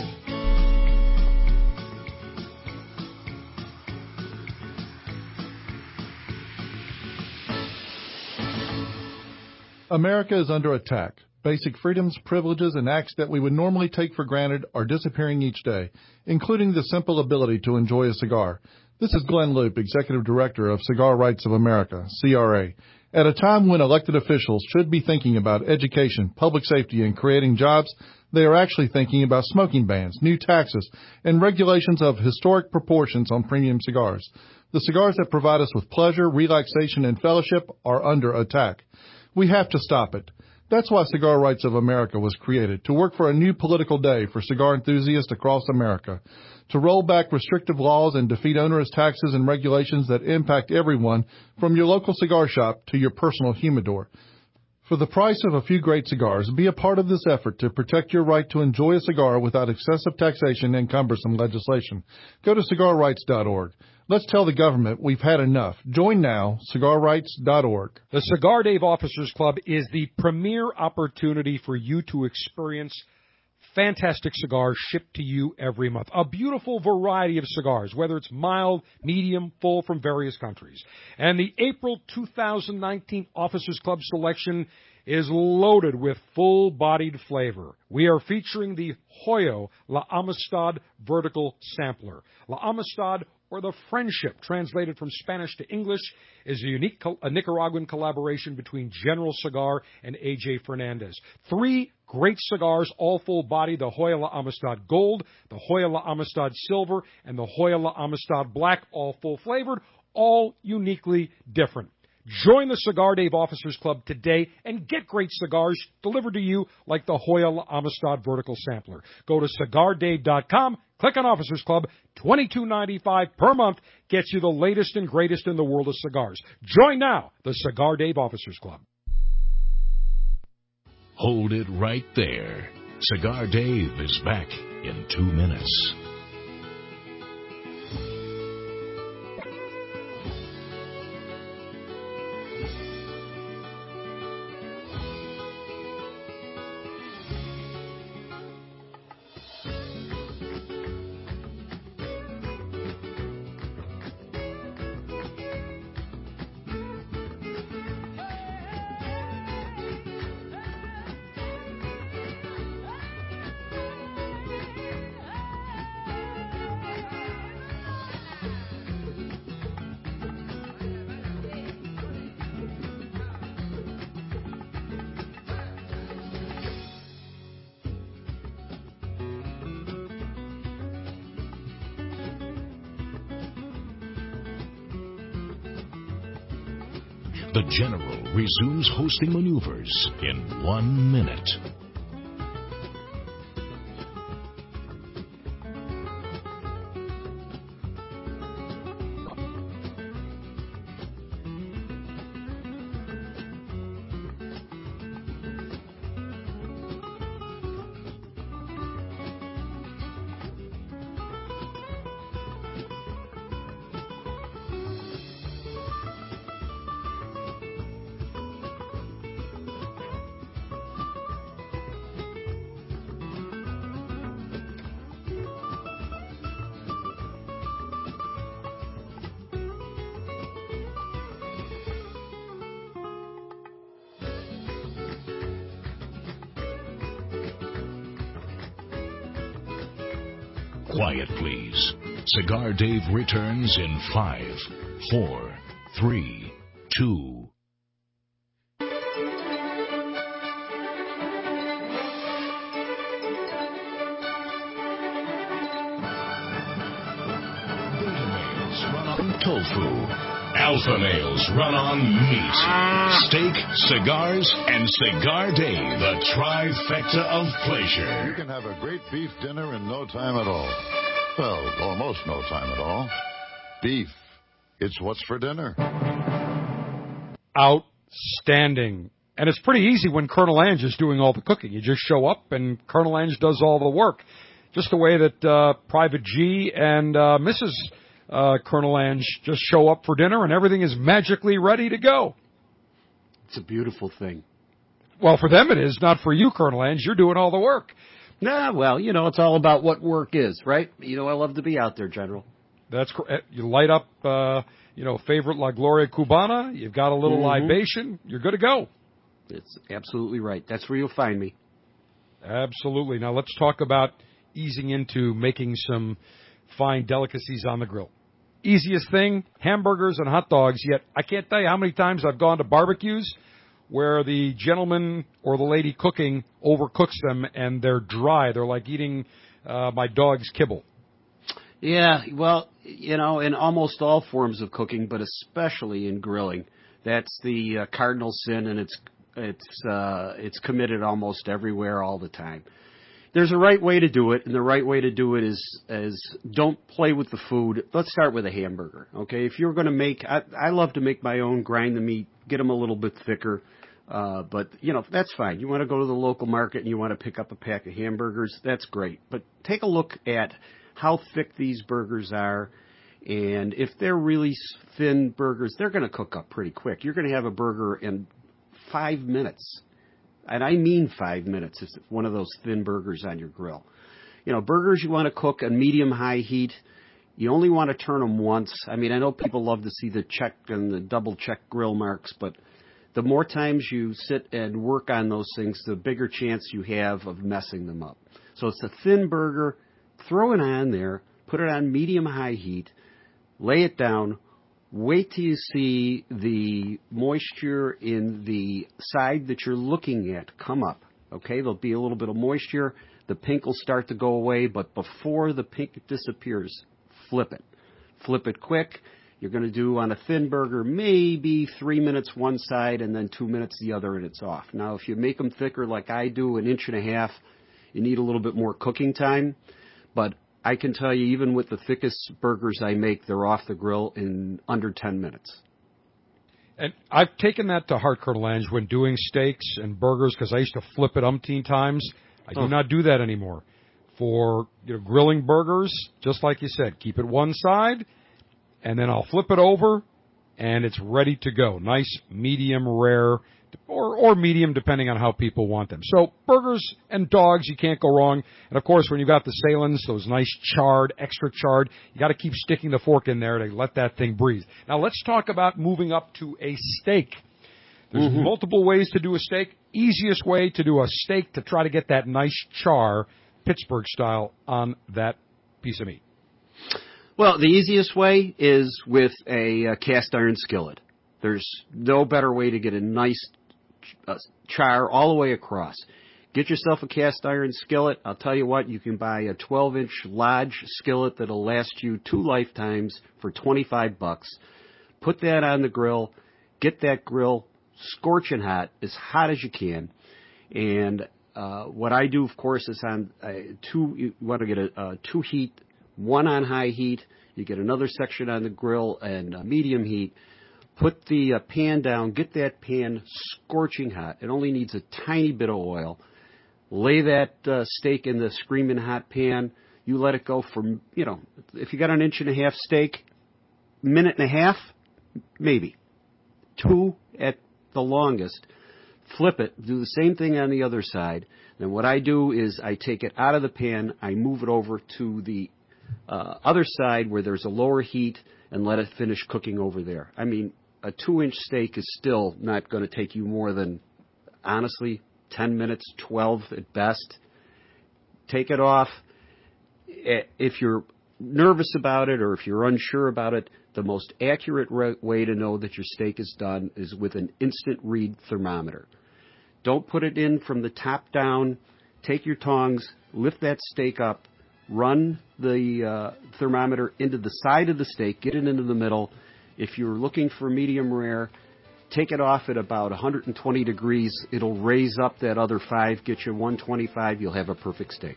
America is under attack. Basic freedoms, privileges, and acts that we would normally take for granted are disappearing each day, including the simple ability to enjoy a cigar. This is Glenn Loop, Executive Director of Cigar Rights of America, CRA. At a time when elected officials should be thinking about education, public safety, and creating jobs, they are actually thinking about smoking bans, new taxes, and regulations of historic proportions on premium cigars. The cigars that provide us with pleasure, relaxation, and fellowship are under attack. We have to stop it. That's why Cigar Rights of America was created, to work for a new political day for cigar enthusiasts across America, to roll back restrictive laws and defeat onerous taxes and regulations that impact everyone, from your local cigar shop to your personal humidor. For the price of a few great cigars, be a part of this effort to protect your right to enjoy a cigar without excessive taxation and cumbersome legislation. Go to cigarrights.org. Let's tell the government we've had enough. Join now, cigarrights.org. The Cigar Dave Officers Club is the premier opportunity for you to experience fantastic cigars shipped to you every month. A beautiful variety of cigars, whether it's mild, medium, full, from various countries. And the April 2019 Officers Club selection is loaded with full-bodied flavor. We are featuring the Hoyo La Amistad Vertical Sampler. La Amistad, or the Friendship, translated from Spanish to English, is a unique Nicaraguan collaboration between General Cigar and A.J. Fernandez. 3 great cigars, all full-body: the Hoyo La Amistad Gold, the Hoyo La Amistad Silver, and the Hoyo La Amistad Black, all full-flavored, all uniquely different. Join the Cigar Dave Officers Club today and get great cigars delivered to you like the Hoyo La Amistad Vertical Sampler. Go to CigarDave.com, click on Officers Club. $22.95 per month gets you the latest and greatest in the world of cigars. Join now, the Cigar Dave Officers Club. Hold it right there. Cigar Dave is back in 2 minutes. The General resumes hosting maneuvers in 1 minute. Quiet, please. Cigar Dave returns in 5, 4, 3, 2. Beta males run on tofu. Alpha males run on meat, steak, cigars, and Cigar Dave, the trifecta of pleasure. You can have a great beef dinner in no time at all. Well, almost no time at all. Beef. It's what's for dinner. Outstanding. And it's pretty easy when Colonel Ange is doing all the cooking. You just show up and Colonel Ange does all the work. Just the way that Private G and Mrs. Colonel Ange just show up for dinner and everything is magically ready to go. It's a beautiful thing. Well, for them it is, not for you, Colonel Ange. You're doing all the work. Nah, well, it's all about what work is, right? I love to be out there, General. That's correct. You light up, favorite La Gloria Cubana. You've got a little libation. You're good to go. It's absolutely right. That's where you'll find me. Absolutely. Now let's talk about easing into making some fine delicacies on the grill. Easiest thing, hamburgers and hot dogs, yet I can't tell you how many times I've gone to barbecues where the gentleman or the lady cooking overcooks them and they're dry. They're like eating my dog's kibble. Yeah, well, in almost all forms of cooking, but especially in grilling, that's the cardinal sin, and it's committed almost everywhere all the time. There's a right way to do it, and the right way to do it is don't play with the food. Let's start with a hamburger, okay? If you're going to make, I love to make my own, grind the meat, get them a little bit thicker, but, that's fine. You want to go to the local market and you want to pick up a pack of hamburgers, that's great. But take a look at how thick these burgers are, and if they're really thin burgers, they're going to cook up pretty quick. You're going to have a burger in 5 minutes. And I mean 5 minutes. It's one of those thin burgers on your grill. Burgers you want to cook on medium-high heat. You only want to turn them once. I mean, I know people love to see the check and the double-check grill marks, but the more times you sit and work on those things, the bigger chance you have of messing them up. So it's a thin burger. Throw it on there. Put it on medium-high heat. Lay it down. Wait till you see the moisture in the side that you're looking at come up. Okay, there'll be a little bit of moisture. The pink will start to go away, but before the pink disappears, flip it. Flip it quick. You're going to do on a thin burger maybe 3 minutes one side and then 2 minutes the other, and it's off. Now, if you make them thicker like I do, 1.5 inches, you need a little bit more cooking time. But I can tell you, even with the thickest burgers I make, they're off the grill in under 10 minutes. And I've taken that to heart, Colonel Ange, when doing steaks and burgers, because I used to flip it umpteen times. I do not do that anymore. For grilling burgers, just like you said, keep it one side, and then I'll flip it over, and it's ready to go. Nice, medium, rare, or medium, depending on how people want them. So burgers and dogs, you can't go wrong. And, of course, when you've got the Salins, those nice charred, extra charred, you got to keep sticking the fork in there to let that thing breathe. Now, let's talk about moving up to a steak. There's multiple ways to do a steak. Easiest way to do a steak to try to get that nice char, Pittsburgh style, on that piece of meat. Well, the easiest way is with a cast iron skillet. There's no better way to get a nice char all the way across. Get yourself a cast iron skillet. I'll tell you what, you can buy a 12-inch Lodge skillet that'll last you 2 lifetimes for $25. Put that on the grill. get that grill scorching hot as you can. And what I do, of course, is on you want to get a 2 heat, 1 on high heat. You get another section on the grill and medium heat. Put the pan down, get that pan scorching hot. It only needs a tiny bit of oil. Lay that steak in the screaming hot pan. You let it go for, if you got an 1.5 inch steak, 1.5 minutes, maybe. 2 at the longest. Flip it. Do the same thing on the other side. Then what I do is I take it out of the pan. I move it over to the other side where there's a lower heat and let it finish cooking over there. I mean, a 2-inch steak is still not going to take you more than, honestly, 10 minutes, 12 at best. Take it off. If you're nervous about it or if you're unsure about it, the most accurate way to know that your steak is done is with an instant read thermometer. Don't put it in from the top down. Take your tongs, lift that steak up, run the thermometer into the side of the steak, get it into the middle. If you're looking for medium rare, take it off at about 120 degrees. It'll raise up that other 5, get you 125. You'll have a perfect steak.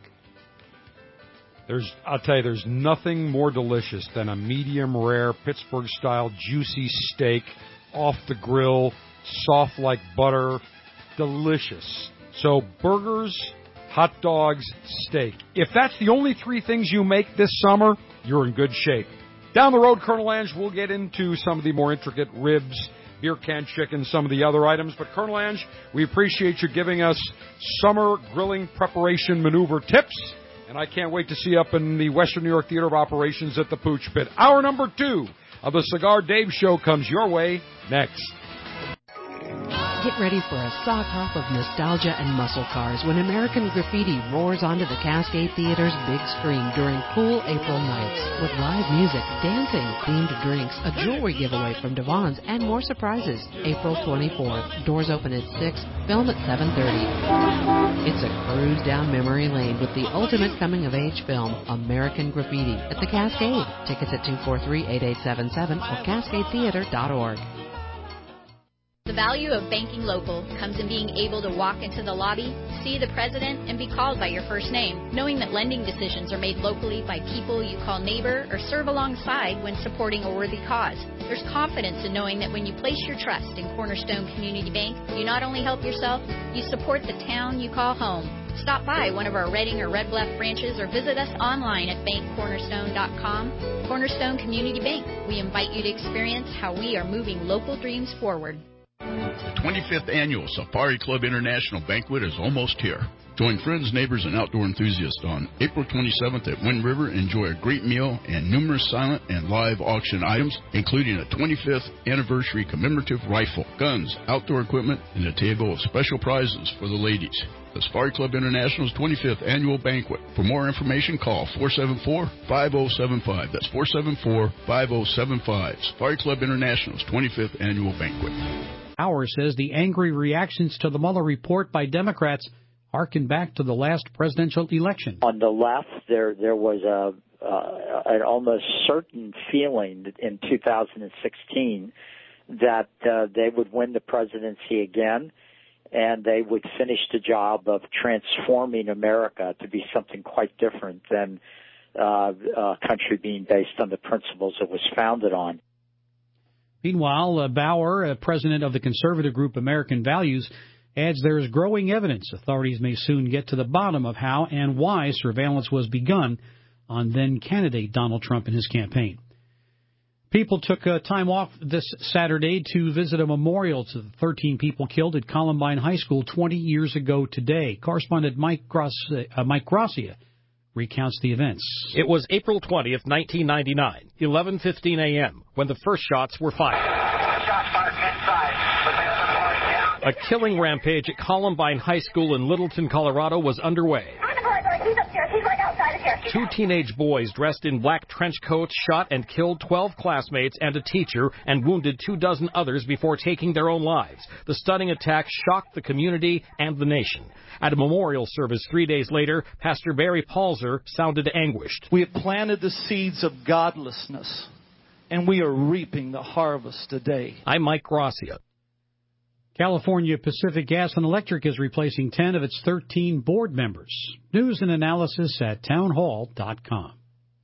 I'll tell you, there's nothing more delicious than a medium rare Pittsburgh-style juicy steak off the grill, soft like butter, delicious. So burgers, hot dogs, steak. If that's the only 3 things you make this summer, you're in good shape. Down the road, Colonel Ange, we'll get into some of the more intricate ribs, beer can chicken, some of the other items. But Colonel Ange, we appreciate you giving us summer grilling preparation maneuver tips. And I can't wait to see you up in the Western New York Theater of Operations at the Pooch Pit. Hour number 2 of the Cigar Dave Show comes your way next. Get ready for a sock hop of nostalgia and muscle cars when American Graffiti roars onto the Cascade Theater's big screen during cool April nights. With live music, dancing, themed drinks, a jewelry giveaway from Devon's, and more surprises. April 24th. Doors open at 6, film at 7:30. It's a cruise down memory lane with the ultimate coming-of-age film, American Graffiti, at the Cascade. Tickets at 243-8877 or cascadetheater.org. The value of banking local comes in being able to walk into the lobby, see the president, and be called by your first name, knowing that lending decisions are made locally by people you call neighbor or serve alongside when supporting a worthy cause. There's confidence in knowing that when you place your trust in Cornerstone Community Bank, you not only help yourself, you support the town you call home. Stop by one of our Reading or Red Bluff branches or visit us online at bankcornerstone.com. Cornerstone Community Bank. We invite you to experience how we are moving local dreams forward. The 25th Annual Safari Club International Banquet is almost here. Join friends, neighbors, and outdoor enthusiasts on April 27th at Wind River. Enjoy a great meal and numerous silent and live auction items, including a 25th anniversary commemorative rifle, guns, outdoor equipment, and a table of special prizes for the ladies. The Safari Club International's 25th Annual Banquet. For more information, call 474-5075. That's 474-5075. Safari Club International's 25th Annual Banquet. Hauer says the angry reactions to the Mueller report by Democrats harken back to the last presidential election. On the left, there was an almost certain feeling in 2016 that they would win the presidency again, and they would finish the job of transforming America to be something quite different than a country being based on the principles it was founded on. Meanwhile, Bauer, president of the conservative group American Values, adds there is growing evidence authorities may soon get to the bottom of how and why surveillance was begun on then-candidate Donald Trump and his campaign. People took time off this Saturday to visit a memorial to the 13 people killed at Columbine High School 20 years ago today. Correspondent Mike Gracia recounts the events. It was April 20th, 1999, 11:15 a.m., when the first shots were fired. A killing rampage at Columbine High School in Littleton, Colorado was underway. He's upstairs. He's right outside of here. 2 teenage boys dressed in black trench coats shot and killed 12 classmates and a teacher and wounded 24 others before taking their own lives. The stunning attack shocked the community and the nation. At a memorial service 3 days later, Pastor Barry Palzer sounded anguished. We have planted the seeds of godlessness and we are reaping the harvest today. I'm Mike Gracia. California Pacific Gas and Electric is replacing 10 of its 13 board members. News and analysis at townhall.com.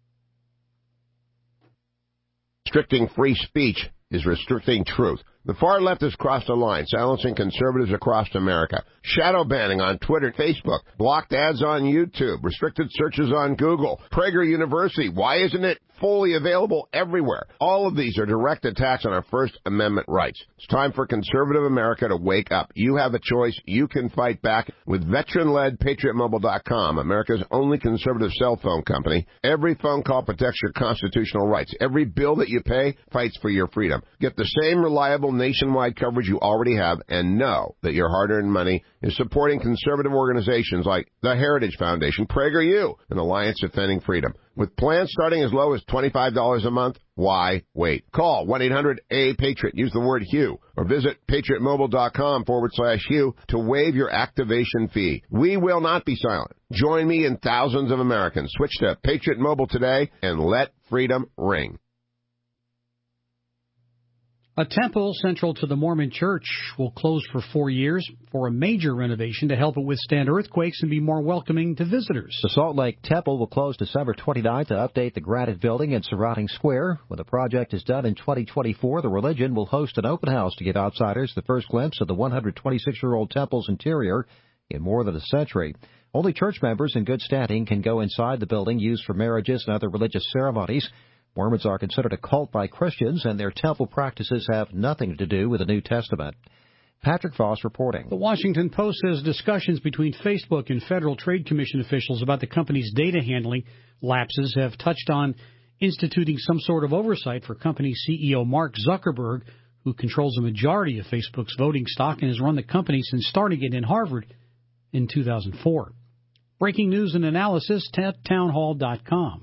Restricting free speech is restricting truth. The far left has crossed a line, silencing conservatives across America. Shadow banning on Twitter and Facebook. Blocked ads on YouTube. Restricted searches on Google. Prager University. Why isn't it fully available everywhere? All of these are direct attacks on our First Amendment rights. It's time for conservative America to wake up. You have a choice. You can fight back with veteran-led PatriotMobile.com, America's only conservative cell phone company. Every phone call protects your constitutional rights. Every bill that you pay fights for your freedom. Get the same reliable nationwide coverage you already have, and know that your hard-earned money is supporting conservative organizations like the Heritage Foundation, PragerU, and Alliance Defending Freedom. With plans starting as low as $25 a month, why wait? Call 1-800-A-PATRIOT. Use the word HUGH or visit patriotmobile.com/HUGH to waive your activation fee. We will not be silent. Join me and thousands of Americans. Switch to Patriot Mobile today and let freedom ring. A temple central to the Mormon Church will close for 4 years for a major renovation to help it withstand earthquakes and be more welcoming to visitors. The Salt Lake Temple will close December 29th to update the granite building and surrounding square. When the project is done in 2024, the religion will host an open house to give outsiders the first glimpse of the 126-year-old temple's interior in more than a century. Only church members in good standing can go inside the building used for marriages and other religious ceremonies. Mormons are considered a cult by Christians, and their temple practices have nothing to do with the New Testament. Patrick Voss reporting. The Washington Post says discussions between Facebook and Federal Trade Commission officials about the company's data handling lapses have touched on instituting some sort of oversight for company CEO Mark Zuckerberg, who controls a majority of Facebook's voting stock and has run the company since starting it in Harvard in 2004. Breaking news and analysis at townhall.com.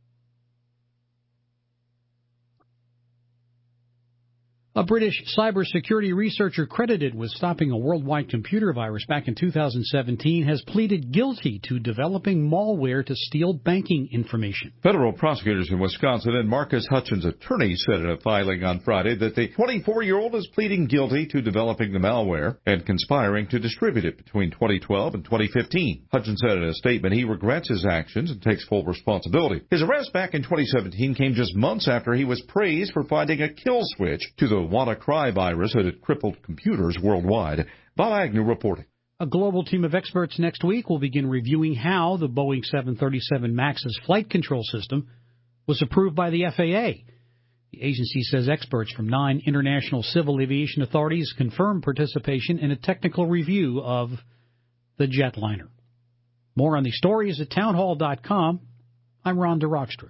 A British cybersecurity researcher credited with stopping a worldwide computer virus back in 2017 has pleaded guilty to developing malware to steal banking information. Federal prosecutors in Wisconsin and Marcus Hutchins' attorney said in a filing on Friday that the 24-year-old is pleading guilty to developing the malware and conspiring to distribute it between 2012 and 2015. Hutchins said in a statement he regrets his actions and takes full responsibility. His arrest back in 2017 came just months after he was praised for finding a kill switch to the WannaCry virus that had crippled computers worldwide. Bob Agnew reporting. A global team of experts next week will begin reviewing how the Boeing 737 MAX's flight control system was approved by the FAA. The agency says experts from 9 international civil aviation authorities confirmed participation in a technical review of the jetliner. More on these stories at townhall.com. I'm Rhonda Rockstra.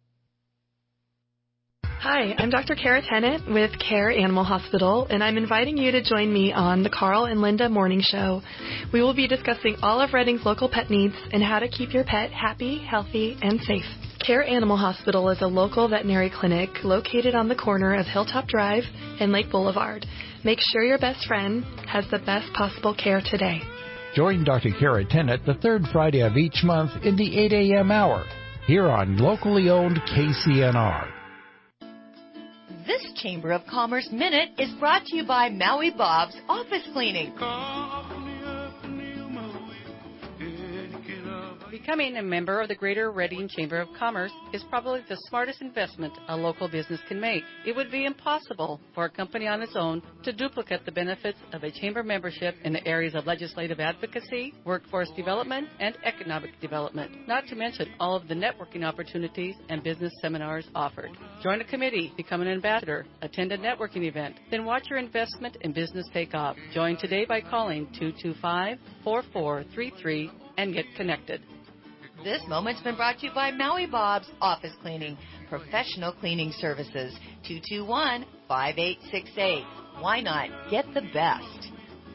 Hi, I'm Dr. Kara Tennant with Care Animal Hospital, and I'm inviting you to join me on the Carl and Linda Morning Show. We will be discussing all of Redding's local pet needs and how to keep your pet happy, healthy, and safe. Care Animal Hospital is a local veterinary clinic located on the corner of Hilltop Drive and Lake Boulevard. Make sure your best friend has the best possible care today. Join Dr. Kara Tennant the third Friday of each month in the 8 a.m. hour here on locally owned KCNR. This Chamber of Commerce Minute is brought to you by Maui Bob's Office Cleaning. Becoming a member of the Greater Reading Chamber of Commerce is probably the smartest investment a local business can make. It would be impossible for a company on its own to duplicate the benefits of a chamber membership in the areas of legislative advocacy, workforce development, and economic development, not to mention all of the networking opportunities and business seminars offered. Join a committee, become an ambassador, attend a networking event, then watch your investment in business take off. Join today by calling 225-4433 and get connected. This moment's been brought to you by Maui Bob's Office Cleaning, professional cleaning services, 221-5868. Why not get the best?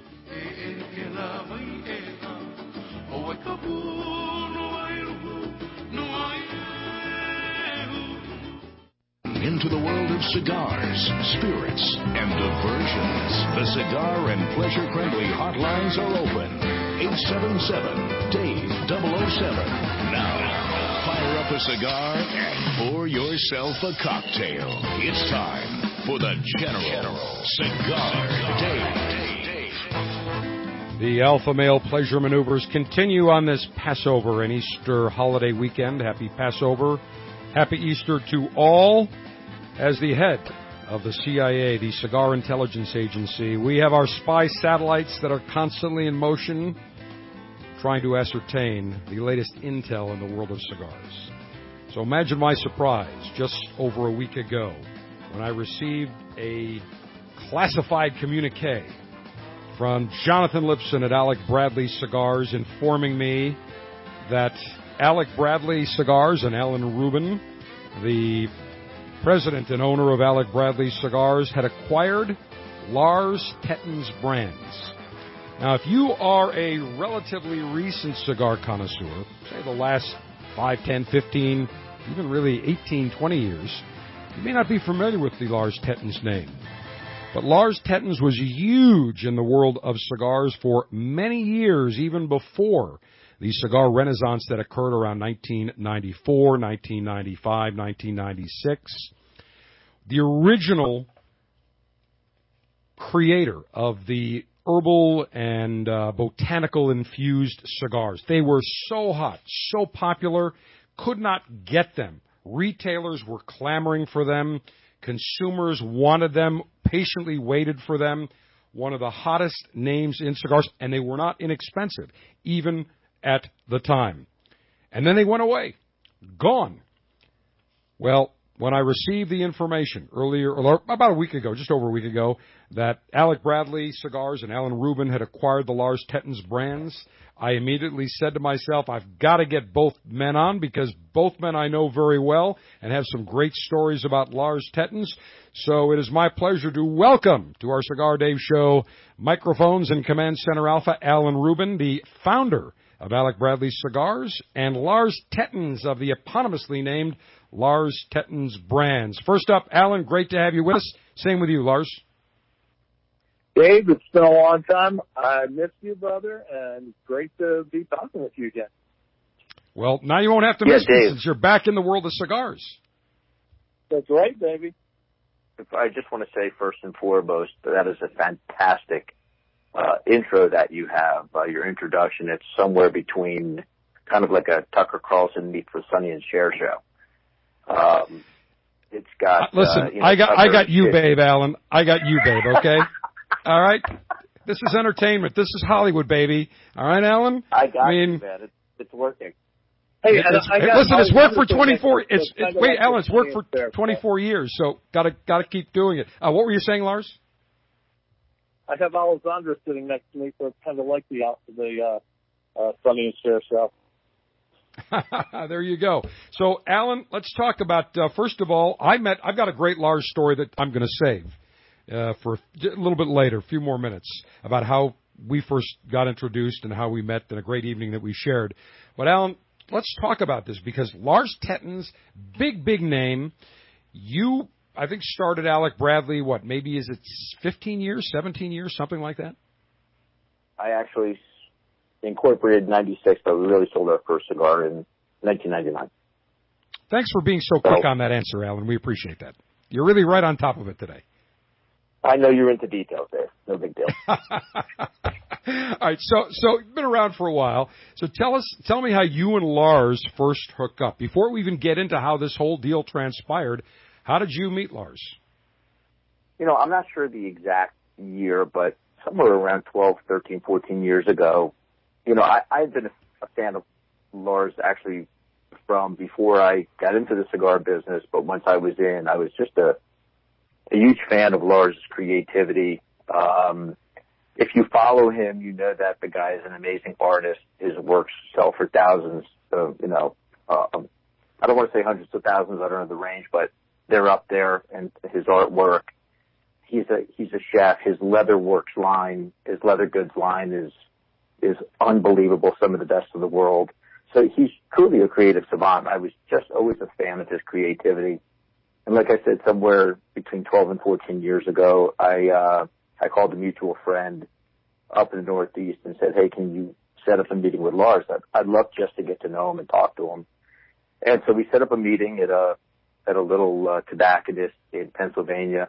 Into the world of cigars, spirits, and diversions. The Cigar and Pleasure Friendly hotlines are open. 877-DAVE-007. Now, fire up yourself a cigar and pour yourself a cocktail. It's time for the General Cigar Dave. The alpha male pleasure maneuvers continue on this Passover and Easter holiday weekend. Happy Passover. Happy Easter to all. As the head of the CIA, the Cigar Intelligence Agency, we have our spy satellites that are constantly in motion, trying to ascertain the latest intel in the world of cigars. So imagine my surprise just over a week ago when I received a classified communique from Jonathan Lipson at Alec Bradley Cigars informing me that Alec Bradley Cigars and Alan Rubin, the president and owner of Alec Bradley Cigars, had acquired Lars Tetten's brands. Now, if you are a relatively recent cigar connoisseur, say the last 5, 10, 15, even really 18, 20 years, you may not be familiar with the Lars Tetten's name. But Lars Tetten's was huge in the world of cigars for many years, even before the cigar renaissance that occurred around 1994, 1995, 1996. The original creator of the herbal and botanical infused cigars. They were so hot, so popular, could not get them. Retailers were clamoring for them. Consumers wanted them, patiently waited for them. One of the hottest names in cigars, and they were not inexpensive, even at the time. And then they went away. Gone. Well, when I received the information earlier, or about a week ago, just over a week ago, that Alec Bradley Cigars and Alan Rubin had acquired the Lars Tetten's brands, I immediately said to myself, I've got to get both men on because both men I know very well and have some great stories about Lars Tetten's. So it is my pleasure to welcome to our Cigar Dave show, microphones in Command Center Alpha, Alan Rubin, the founder of Alec Bradley Cigars, and Lars Tetten's of the eponymously named Lars Tetten's brands. First up, Alan, great to have you with us. Same with you, Lars. Dave, it's been a long time. I missed you, brother, and it's great to be talking with you again. Well, now you won't have to miss me since you're back in the world of cigars. That's right, baby. I just want to say first and foremost, that is a fantastic intro that you have. Your introduction, it's somewhere between kind of like a Tucker Carlson Meet for Sonny and Cher show. It's got. Listen, I got you, babe, Alan. I got you, babe. Okay. All right. This is entertainment. This is Hollywood, baby. All right, Alan. I mean, you, man. It's working. Hey, listen, it's worked for 24. Wait, Alan, it's worked for 24 years. So gotta keep doing it. What were you saying, Lars? I have Alessandra sitting next to me, so it's kind of like the Sonny and Cher show. There you go. So, Alan, let's talk about, first of all, I've got a great Lars story that I'm going to save for a little bit later, a few more minutes, about how we first got introduced and how we met and a great evening that we shared. But, Alan, let's talk about this because Lars Tetten's, big name. You, I think, started Alec Bradley, maybe is it 15 years, 17 years, something like that? I actually incorporated in 96, but we really sold our first cigar in 1999. Thanks for being so quick on that answer, Alan. We appreciate that. You're really right on top of it today. I know you're into details there. No big deal. All right, so you've been around for a while. So tell me how you and Lars first hooked up. Before we even get into how this whole deal transpired, how did you meet Lars? I'm not sure the exact year, but somewhere around 12, 13, 14 years ago, I've been a fan of Lars actually from before I got into the cigar business, but once I was in, I was just a huge fan of Lars' creativity. If you follow him, you know that the guy is an amazing artist. His works sell for thousands of, I don't want to say hundreds of thousands, I don't know the range, but they're up there, and his artwork. He's a chef. His leather works line, his leather goods line is unbelievable, some of the best in the world. So he's truly a creative savant. I was just always a fan of his creativity. And like I said, somewhere between 12 and 14 years ago, I called a mutual friend up in the Northeast and said, hey, can you set up a meeting with Lars? I'd love just to get to know him and talk to him. And so we set up a meeting at a little tobacconist in Pennsylvania.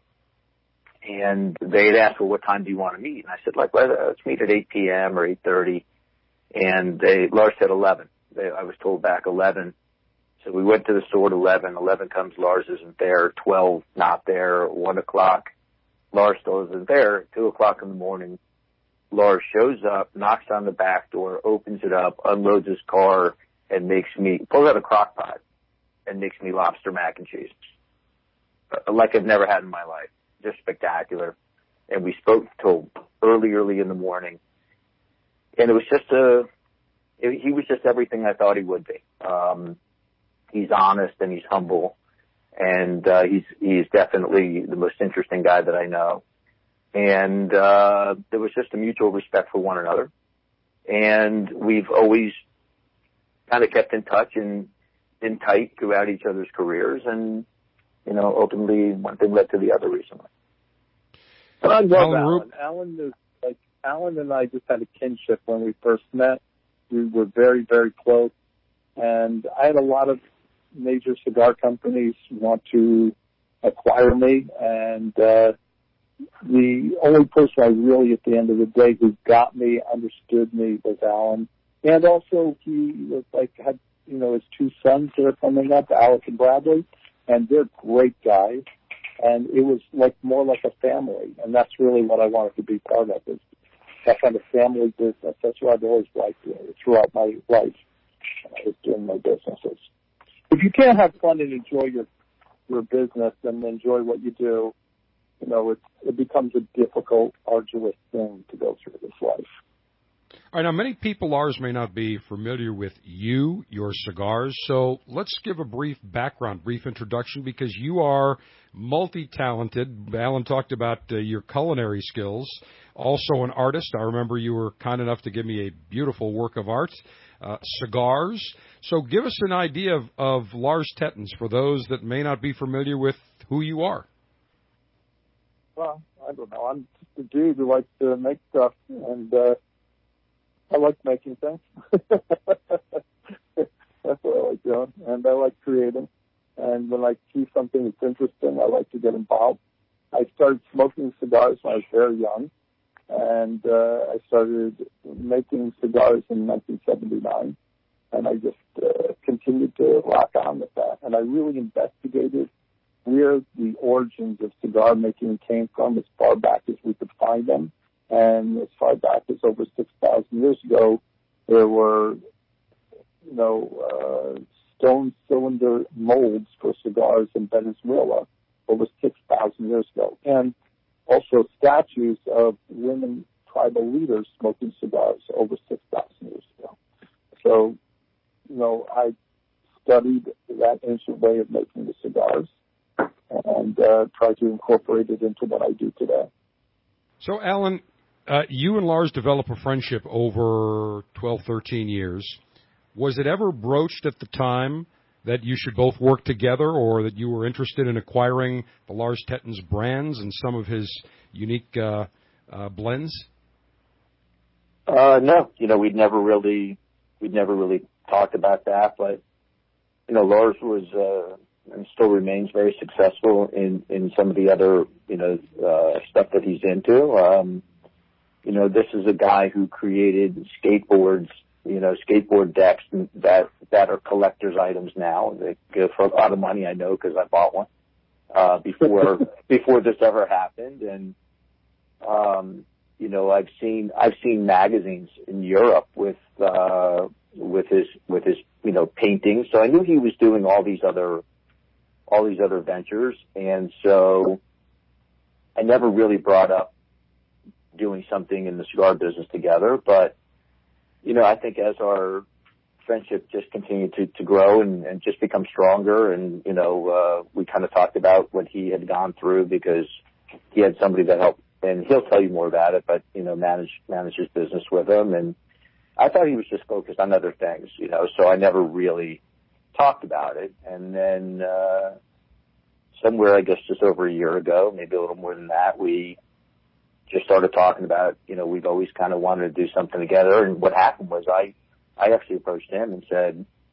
And they had asked, well, what time do you want to meet? And I said, like, well, let's meet at 8 p.m. or 8:30. And Lars said 11. I was told back 11. So we went to the store at 11. 11 comes, Lars isn't there. 12, not there. 1 o'clock, Lars still isn't there. 2 o'clock in the morning, Lars shows up, knocks on the back door, opens it up, unloads his car, and pulls out a crock pot and makes me lobster mac and cheese. Like I've never had in my life. Just spectacular. And we spoke till early in the morning. And it was he was just everything I thought he would be. He's honest and he's humble. And he's definitely the most interesting guy that I know. And there was just a mutual respect for one another. And we've always kind of kept in touch and been tight throughout each other's careers. And, you know, ultimately one thing led to the other recently. But I love Alan. Alan and I just had a kinship when we first met. We were very, very close. And I had a lot of major cigar companies want to acquire me. And the only person I really, at the end of the day, who got me, understood me, was Alan. And also he was had, you know, his 2 sons that are coming up, Alec and Bradley. And they're great guys. And it was more like a family. And that's really what I wanted to be part of, is that kind of family business. That's what I've always liked throughout my life when I was doing my businesses. If you can't have fun and enjoy your business and enjoy what you do, you know, it becomes a difficult, arduous thing to go through this life. All right, now many people, Lars, may not be familiar with you, your cigars, so let's give a brief background, brief introduction, because you are multi-talented. Alan talked about your culinary skills, also an artist. I remember you were kind enough to give me a beautiful work of art, cigars. So give us an idea of Lars Tettens for those that may not be familiar with who you are. Well, I don't know. I'm just a dude who likes to make stuff, and I like making things. That's what I like doing. And I like creating. And when I see something that's interesting, I like to get involved. I started smoking cigars when I was very young. And I started making cigars in 1979. And I just continued to rock on with that. And I really investigated where the origins of cigar making came from as far back as we could find them. And as far back as over 6,000 years ago, there were, you know, stone cylinder molds for cigars in Venezuela over 6,000 years ago. And also statues of women tribal leaders smoking cigars over 6,000 years ago. So, you know, I studied that ancient way of making the cigars and tried to incorporate it into what I do today. So, Alan, you and Lars developed a friendship over 12, 13 years. Was it ever broached at the time that you should both work together, or that you were interested in acquiring the Lars Tettens brands and some of his unique blends? No, you know, we'd never really talked about that, but, you know, Lars was, and still remains very successful in some of the other, you know, stuff that he's into. You know, this is a guy who created skateboards, you know, skateboard decks that are collector's items now. They go for a lot of money, I know, because I bought one before this ever happened. And you know, I've seen magazines in Europe with his you know, paintings. So I knew he was doing all these other ventures, and so I never really brought up doing something in the cigar business together. But, you know, I think as our friendship just continued to grow and just become stronger, and, you know, we kind of talked about what he had gone through, because he had somebody that helped, and he'll tell you more about it, but, you know, manage his business with him. And I thought he was just focused on other things, you know, so I never really talked about it. And then somewhere, I guess, just over a year ago, maybe a little more than that, we just started talking about, you know, we've always kind of wanted to do something together. And what happened was I actually approached him and said,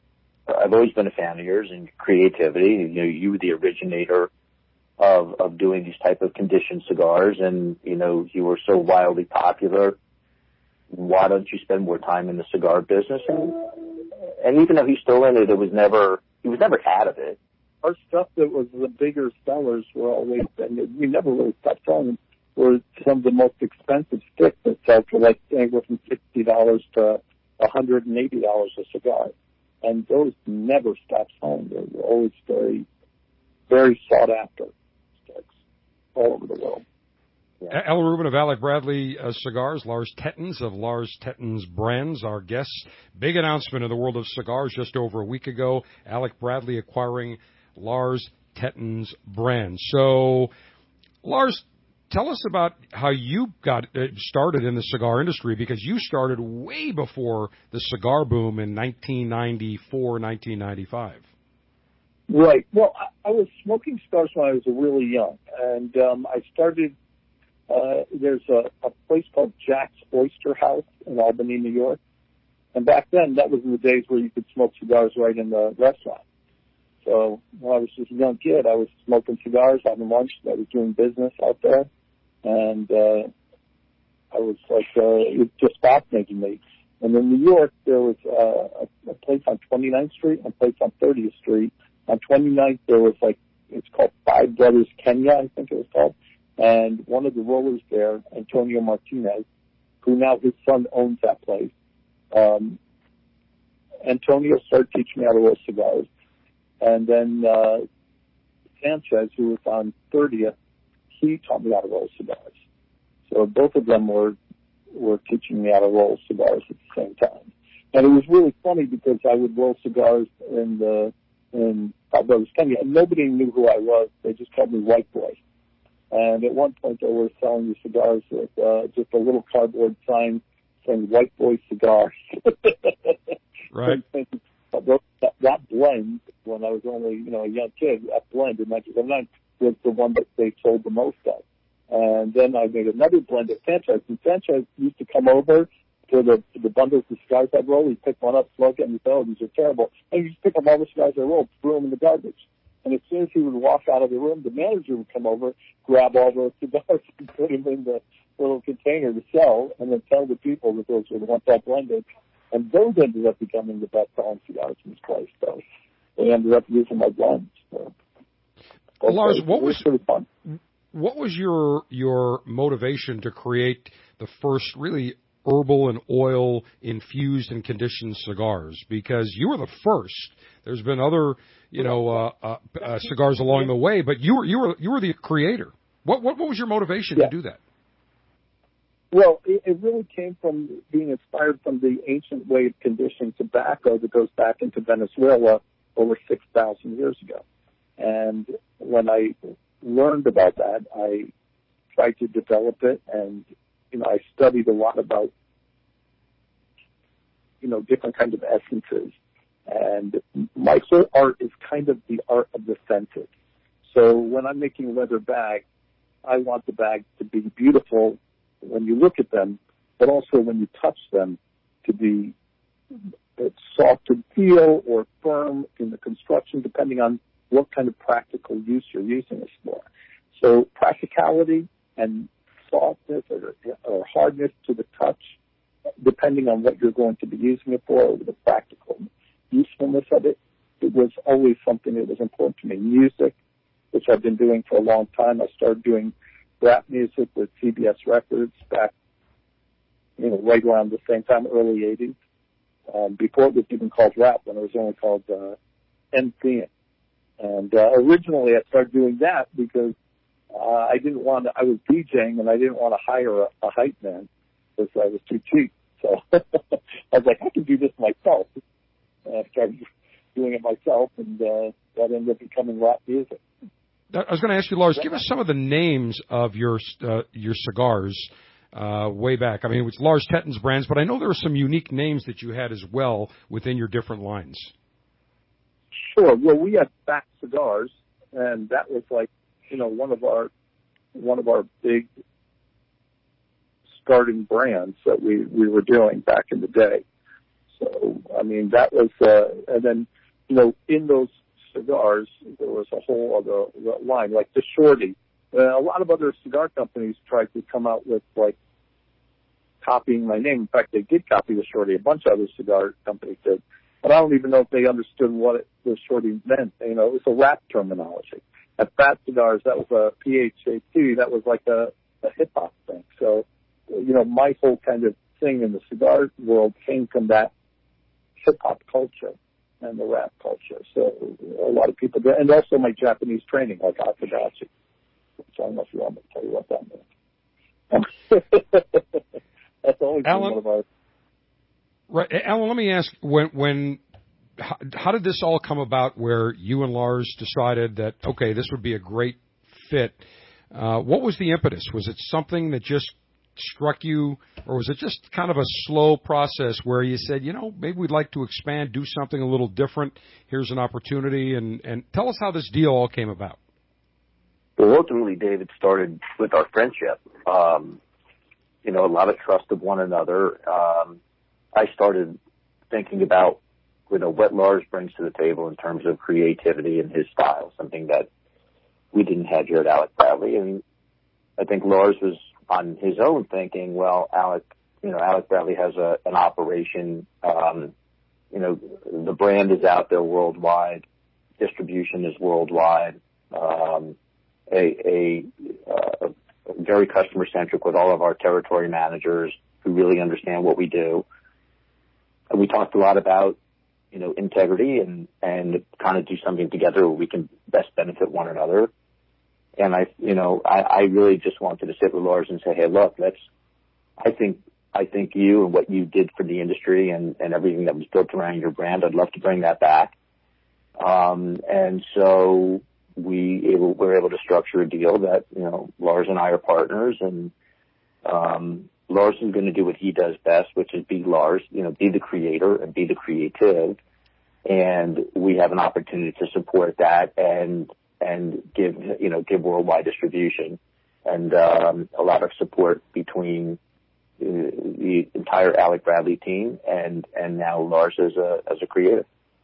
I've always been a fan of yours and creativity. You know, you were the originator of doing these type of conditioned cigars, and you know, you were so wildly popular. Why don't you spend more time in the cigar business? And even though he's still in it, he was never out of it. Our stuff that was the bigger sellers were always, and we never really stopped selling them, were some of the most expensive sticks that sell for like anywhere from $60 to $180 a cigar. And those never stopped selling. They were always very, very sought after sticks all over the world. Yeah. Al Rubin of Alec Bradley Cigars, Lars Tettens of Lars Tettens Brands, our guests. Big announcement in the world of cigars just over a week ago. Alec Bradley acquiring Lars Tettens Brands. So, Lars, tell us about how you got started in the cigar industry, because you started way before the cigar boom in 1994, 1995. Right. Well, I was smoking cigars when I was really young, and I started. There's a place called Jack's Oyster House in Albany, New York, and back then that was in the days where you could smoke cigars right in the restaurant. So when I was just a young kid, I was smoking cigars, having lunch. I was doing business out there, and I was like, it just fascinated me. And in New York, there was a place on 29th Street and a place on 30th Street. On 29th, there was it's called Five Brothers Kenya, I think it was called. And one of the rollers there, Antonio Martinez, who now his son owns that place, Antonio started teaching me how to roll cigars. And then Sanchez, who was on 30th, he taught me how to roll cigars. So both of them were teaching me how to roll cigars at the same time. And it was really funny because I would roll cigars in Five Brothers Kenya, and nobody knew who I was. They just called me White Boy. And at one point, they were selling the cigars with just a little cardboard sign saying "White Boy Cigars." Right. That blend, when I was only a young kid, that blend in 1979 was the one that they sold the most of. And then I made another blend at Sanchez, and Sanchez used to come over to the bundles of cigars I'd roll. He'd pick one up, smoke it, and he'd say, "Oh, these are terrible." And he'd just pick up all the cigars I rolled, threw them in the garbage. And as soon as he would walk out of the room, the manager would come over, grab all those cigars and put them in the little container to sell, and then tell the people that those were the ones I blended. And those ended up becoming the best-selling cigars in this place. So they ended up using my blends. So, Lars, what was really fun. What was your motivation to create the first really herbal and oil infused and conditioned cigars? Because you were the first. There's been other, cigars along the way, but you were the creator. What was your motivation to do that? Well, it really came from being inspired from the ancient way of conditioning tobacco that goes back into Venezuela over 6,000 years ago. And when I learned about that, I tried to develop it, and I studied a lot about different kinds of essences. And my whole art is kind of the art of the senses. So when I'm making a leather bag, I want the bags to be beautiful when you look at them, but also when you touch them to be soft to feel or firm in the construction, depending on what kind of practical use you're using this for. So practicality and softness or hardness to the touch, depending on what you're going to be using it for, or the practical usefulness of it, it was always something that was important to me. Music, which I've been doing for a long time. I started doing rap music with CBS Records back, right around the same time, early 80s. Before it was even called rap, when it was only called MCing. And originally I started doing that because I was DJing and I didn't want to hire a hype man because I was too cheap. So I was like, I can do this myself. And I started doing it myself, and that ended up becoming rap music. I was going to ask you, Lars, give us some of the names of your cigars way back. I mean, it was Lars Tettens Brands, but I know there were some unique names that you had as well within your different lines. Sure. Well, we had Back Cigars, and that was one of our big starting brands that we were doing back in the day. So, I mean, that was, and then in those cigars, there was a whole other line, like the Shorty. A lot of other cigar companies tried to come out with, like, copying my name. In fact, they did copy the Shorty. A bunch of other cigar companies did. But I don't even know if they understood what the Shorty meant. It was a rap terminology. At Fat Cigars, that was a PHAT. That was like a hip-hop thing. So, my whole kind of thing in the cigar world came from that hip-hop culture and the rap culture. So a lot of people do. And also my Japanese training, like Akadachi. So I don't know if you want me to tell you what that means. That's always been one of our... Right. Alan, let me ask, how did this all come about where you and Lars decided that, okay, this would be a great fit? What was the impetus? Was it something that just struck you, or was it just kind of a slow process where you said, maybe we'd like to expand, do something a little different, here's an opportunity, and tell us how this deal all came about. Well, ultimately, David, started with our friendship. A lot of trust of one another. I started thinking about, what Lars brings to the table in terms of creativity and his style, something that we didn't have here at Alec Bradley. And I think Lars was on his own thinking, well, Alec Bradley has an operation. The brand is out there worldwide. Distribution is worldwide. Very customer centric with all of our territory managers who really understand what we do. And we talked a lot about, integrity and kind of do something together where we can best benefit one another. And I really just wanted to sit with Lars and say, hey, look, I think you and what you did for the industry and everything that was built around your brand, I'd love to bring that back. And so we were able to structure a deal that, Lars and I are partners, and Lars is going to do what he does best, which is be Lars, be the creator and be the creative. And we have an opportunity to support that and give worldwide distribution and a lot of support between the entire Alec Bradley team and now Lars as a creative.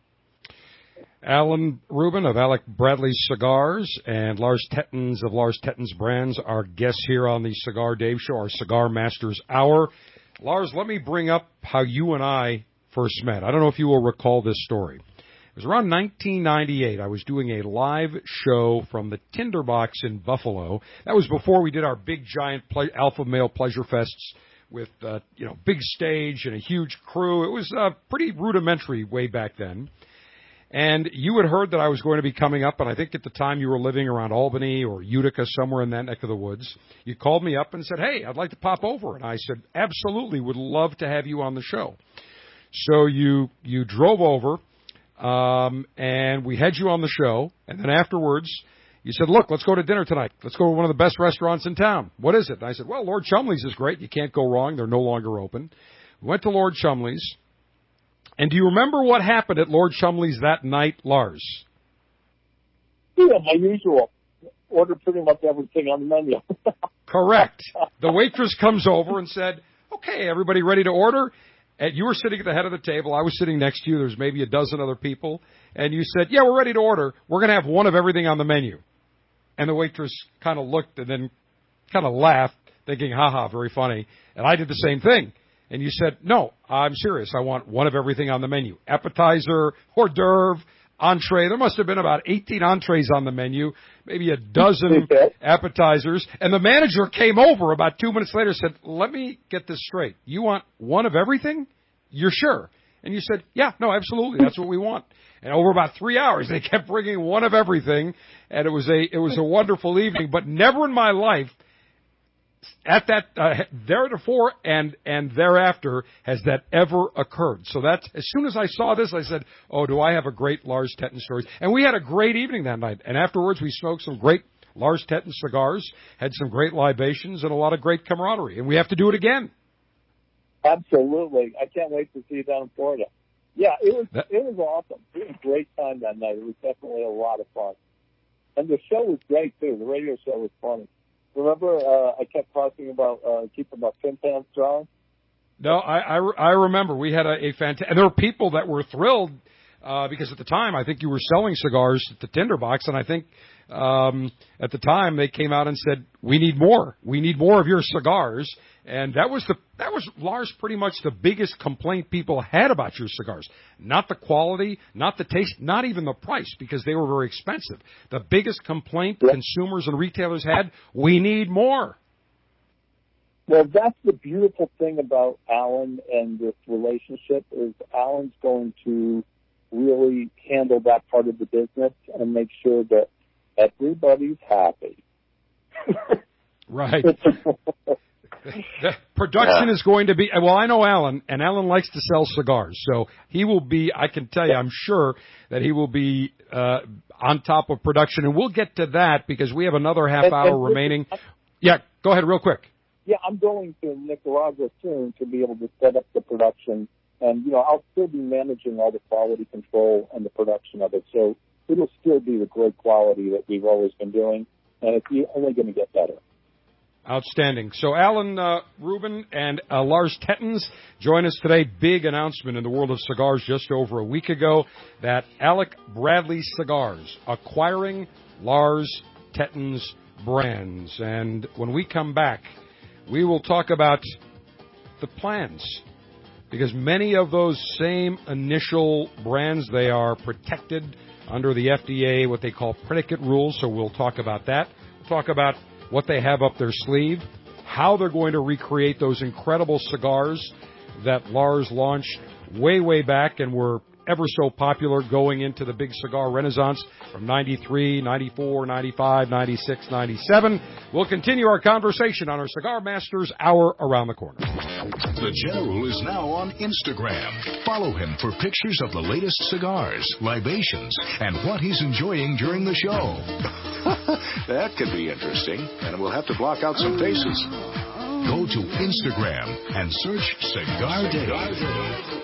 Alan Rubin of Alec Bradley Cigars and Lars Tettens of Lars Tettens Brands, our guests here on the Cigar Dave Show, our Cigar Masters Hour. Lars, let me bring up how you and I first met. I don't know if you will recall this story. It was around 1998. I was doing a live show from the Tinderbox in Buffalo. That was before we did our big, giant Alpha Male Pleasure Fests with, big stage and a huge crew. It was pretty rudimentary way back then. And you had heard that I was going to be coming up, and I think at the time you were living around Albany or Utica, somewhere in that neck of the woods. You called me up and said, hey, I'd like to pop over. And I said, absolutely, would love to have you on the show. So you drove over, and we had you on the show. And then afterwards, you said, look, let's go to dinner tonight. Let's go to one of the best restaurants in town. What is it? And I said, well, Lord Chumley's is great. You can't go wrong. They're no longer open. We went to Lord Chumley's. And do you remember what happened at Lord Chumley's that night, Lars? Yeah, my usual. Order pretty much everything on the menu. Correct. The waitress comes over and said, okay, everybody ready to order? And you were sitting at the head of the table. I was sitting next to you. There's maybe a dozen other people. And you said, yeah, we're ready to order. We're going to have one of everything on the menu. And the waitress kind of looked and then kind of laughed, thinking, haha, very funny. And I did the same thing. And you said, no, I'm serious. I want one of everything on the menu. Appetizer, hors d'oeuvre, entree. There must have been about 18 entrees on the menu, maybe a dozen appetizers. And the manager came over about 2 minutes later and said, let me get this straight. You want one of everything? You're sure? And you said, yeah, no, absolutely. That's what we want. And over about 3 hours, they kept bringing one of everything. And it was a wonderful evening, but never in my life at that, theretofore and thereafter has that ever occurred. So that's, as soon as I saw this, I said, oh, do I have a great Lars Tetten story? And we had a great evening that night. And afterwards, we smoked some great Lars Tetten cigars, had some great libations, and a lot of great camaraderie. And we have to do it again. Absolutely. I can't wait to see you down in Florida. Yeah, it was awesome. It was a great time that night. It was definitely a lot of fun. And the show was great, too. The radio show was funny. Remember, I kept talking about keeping my pin pan strong? No, I remember. We had a fantastic, and there were people that were thrilled because at the time I think you were selling cigars at the Tinderbox, and I think at the time they came out and said, we need more of your cigars. And that was Lars, pretty much the biggest complaint people had about your cigars. Not the quality, not the taste, not even the price, because they were very expensive. The biggest complaint consumers and retailers had, we need more. Well, that's the beautiful thing about Alan and this relationship is Alan's going to really handle that part of the business and make sure that everybody's happy. Right. The production is going to be, well, I know Alan, and Alan likes to sell cigars, so he will be, I can tell you, I'm sure that he will be on top of production, and we'll get to that because we have another half hour remaining. Yeah, go ahead real quick. Yeah, I'm going to Nicaragua soon to be able to set up the production, and, I'll still be managing all the quality control and the production of it, so it'll still be the great quality that we've always been doing, and it's only going to get better. Outstanding. So Alan Rubin and Lars Tettens join us today. Big announcement in the world of cigars just over a week ago that Alec Bradley Cigars acquiring Lars Tettens brands. And when we come back, we will talk about the plans, because many of those same initial brands, they are protected under the FDA, what they call predicate rules. So we'll talk about that. We'll talk about what they have up their sleeve, how they're going to recreate those incredible cigars that Lars launched way back and were ever so popular going into the big cigar renaissance from 93, 94, 95, 96, 97. We'll continue our conversation on our Cigar Masters Hour around the corner. The General is now on Instagram. Follow him for pictures of the latest cigars, libations, and what he's enjoying during the show. That could be interesting, and we'll have to block out some faces. Go to Instagram and search Cigar Dave.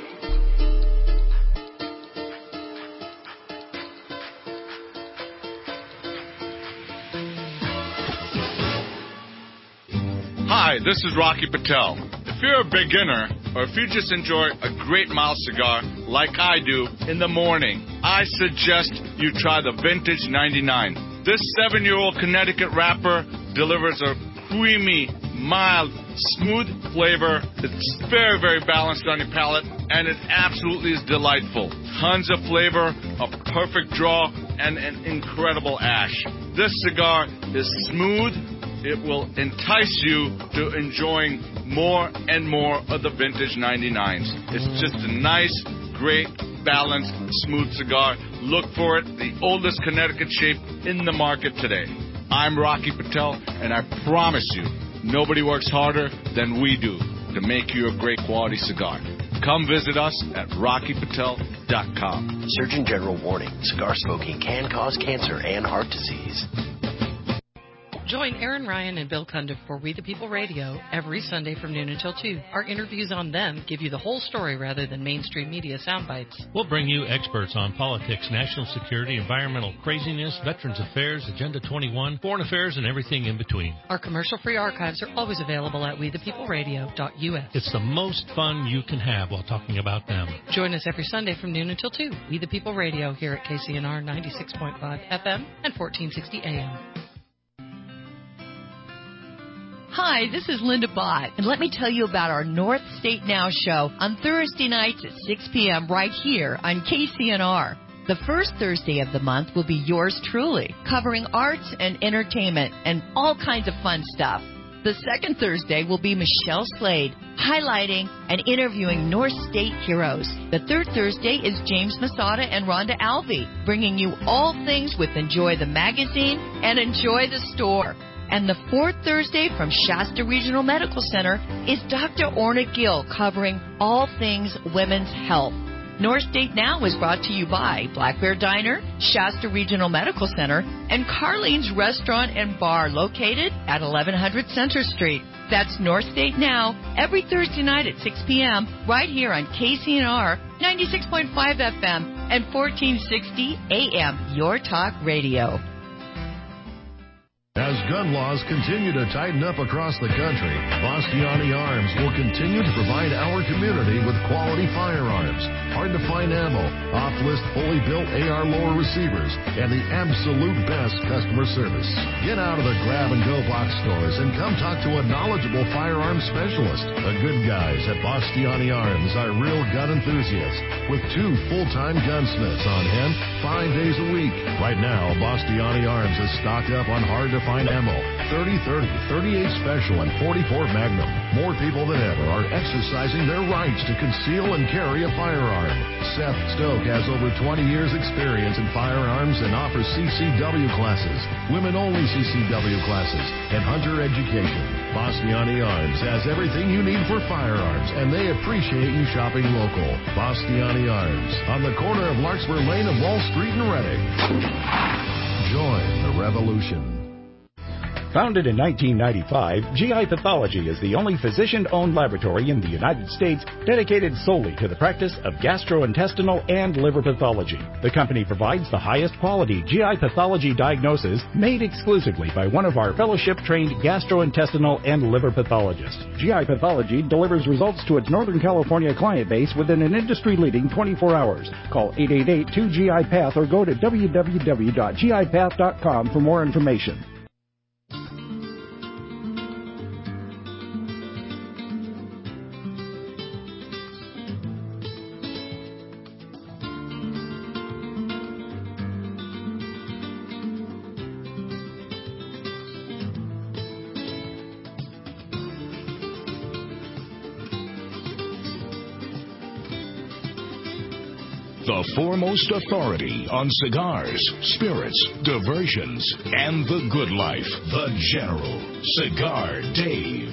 Hi, this is Rocky Patel. If you're a beginner, or if you just enjoy a great mild cigar like I do in the morning, I suggest you try the Vintage 99. This 7-year-old Connecticut wrapper delivers a creamy, mild, smooth flavor. It's very balanced on your palate, and it absolutely is delightful. Tons of flavor, a perfect draw, and an incredible ash. This cigar is smooth. It will entice you to enjoying more and more of the Vintage 99s. It's just a nice, great, balanced, smooth cigar. Look for it, the oldest Connecticut shape in the market today. I'm Rocky Patel, and I promise you, nobody works harder than we do to make you a great quality cigar. Come visit us at RockyPatel.com. Surgeon General warning, cigar smoking can cause cancer and heart disease. Join Aaron Ryan and Bill Cundiff for We the People Radio every Sunday from noon until 2. Our interviews on them give you the whole story rather than mainstream media sound bites. We'll bring you experts on politics, national security, environmental craziness, Veterans Affairs, Agenda 21, foreign affairs, and everything in between. Our commercial-free archives are always available at wethepeopleradio.us. It's the most fun you can have while talking about them. Join us every Sunday from noon until 2. We the People Radio here at KCNR 96.5 FM and 1460 AM. Hi, this is Linda Bott, and let me tell you about our North State Now show on Thursday nights at 6 p.m. right here on KCNR. The first Thursday of the month will be yours truly, covering arts and entertainment and all kinds of fun stuff. The second Thursday will be Michelle Slade, highlighting and interviewing North State heroes. The third Thursday is James Masada and Rhonda Alvey, bringing you all things with Enjoy the Magazine and Enjoy the Store. And the fourth Thursday from Shasta Regional Medical Center is Dr. Orna Gill, covering all things women's health. North State Now is brought to you by Black Bear Diner, Shasta Regional Medical Center, and Carlene's Restaurant and Bar, located at 1100 Center Street. That's North State Now, every Thursday night at 6 p.m., right here on KCNR 96.5 FM and 1460 AM, Your Talk Radio. As gun laws continue to tighten up across the country, Bastiani Arms will continue to provide our community with quality firearms, hard-to-find ammo, off-list fully built AR lower receivers, and the absolute best customer service. Get out of the grab-and-go box stores and come talk to a knowledgeable firearms specialist. The good guys at Bastiani Arms are real gun enthusiasts with 2 full-time gunsmiths on hand 5 days a week. Right now, Bastiani Arms is stocked up on hard-to-find ammo, 30-30, 38 Special, and 44 Magnum. More people than ever are exercising their rights to conceal and carry a firearm. Seth Stoke has over 20 years experience in firearms and offers CCW classes, women-only CCW classes, and hunter education. Bastiani Arms has everything you need for firearms, and they appreciate you shopping local. Bastiani Arms, on the corner of Larkspur Lane and Wall Street in Reading. Join the revolution. Founded in 1995, GI Pathology is the only physician-owned laboratory in the United States dedicated solely to the practice of gastrointestinal and liver pathology. The company provides the highest quality GI pathology diagnosis made exclusively by one of our fellowship-trained gastrointestinal and liver pathologists. GI Pathology delivers results to its Northern California client base within an industry-leading 24 hours. Call 888-2GI-PATH or go to www.gipath.com for more information. The foremost authority on cigars, spirits, diversions, and the good life. The General, Cigar Dave.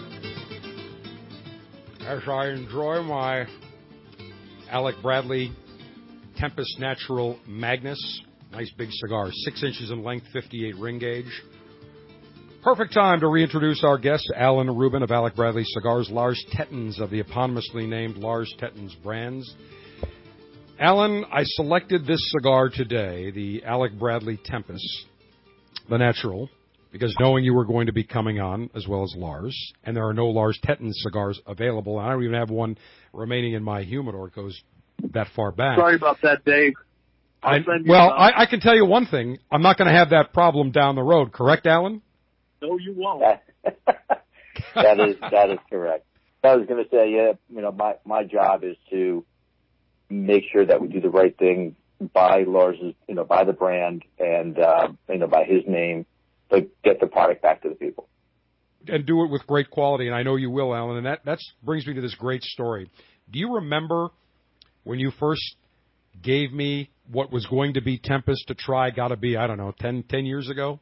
As I enjoy my Alec Bradley Tempest Natural Magnus, nice big cigar, 6 inches in length, 58 ring gauge. Perfect time to reintroduce our guest, Alan Rubin of Alec Bradley Cigars, Lars Tettens of the eponymously named Lars Tettens Brands. Alan, I selected this cigar today, the Alec Bradley Tempest, the Natural, because knowing you were going to be coming on, as well as Lars, and there are no Lars Tettens cigars available, and I don't even have one remaining in my humidor. It goes that far back. Sorry about that, Dave. I can tell you one thing. I'm not going to have that problem down the road. Correct, Alan? No, you won't. That is correct. I was going to say, my job is to make sure that we do the right thing by Lars's, by the brand and, by his name, but get the product back to the people. And do it with great quality, and I know you will, Alan, and that brings me to this great story. Do you remember when you first gave me what was going to be Tempest to try, gotta be, 10 years ago?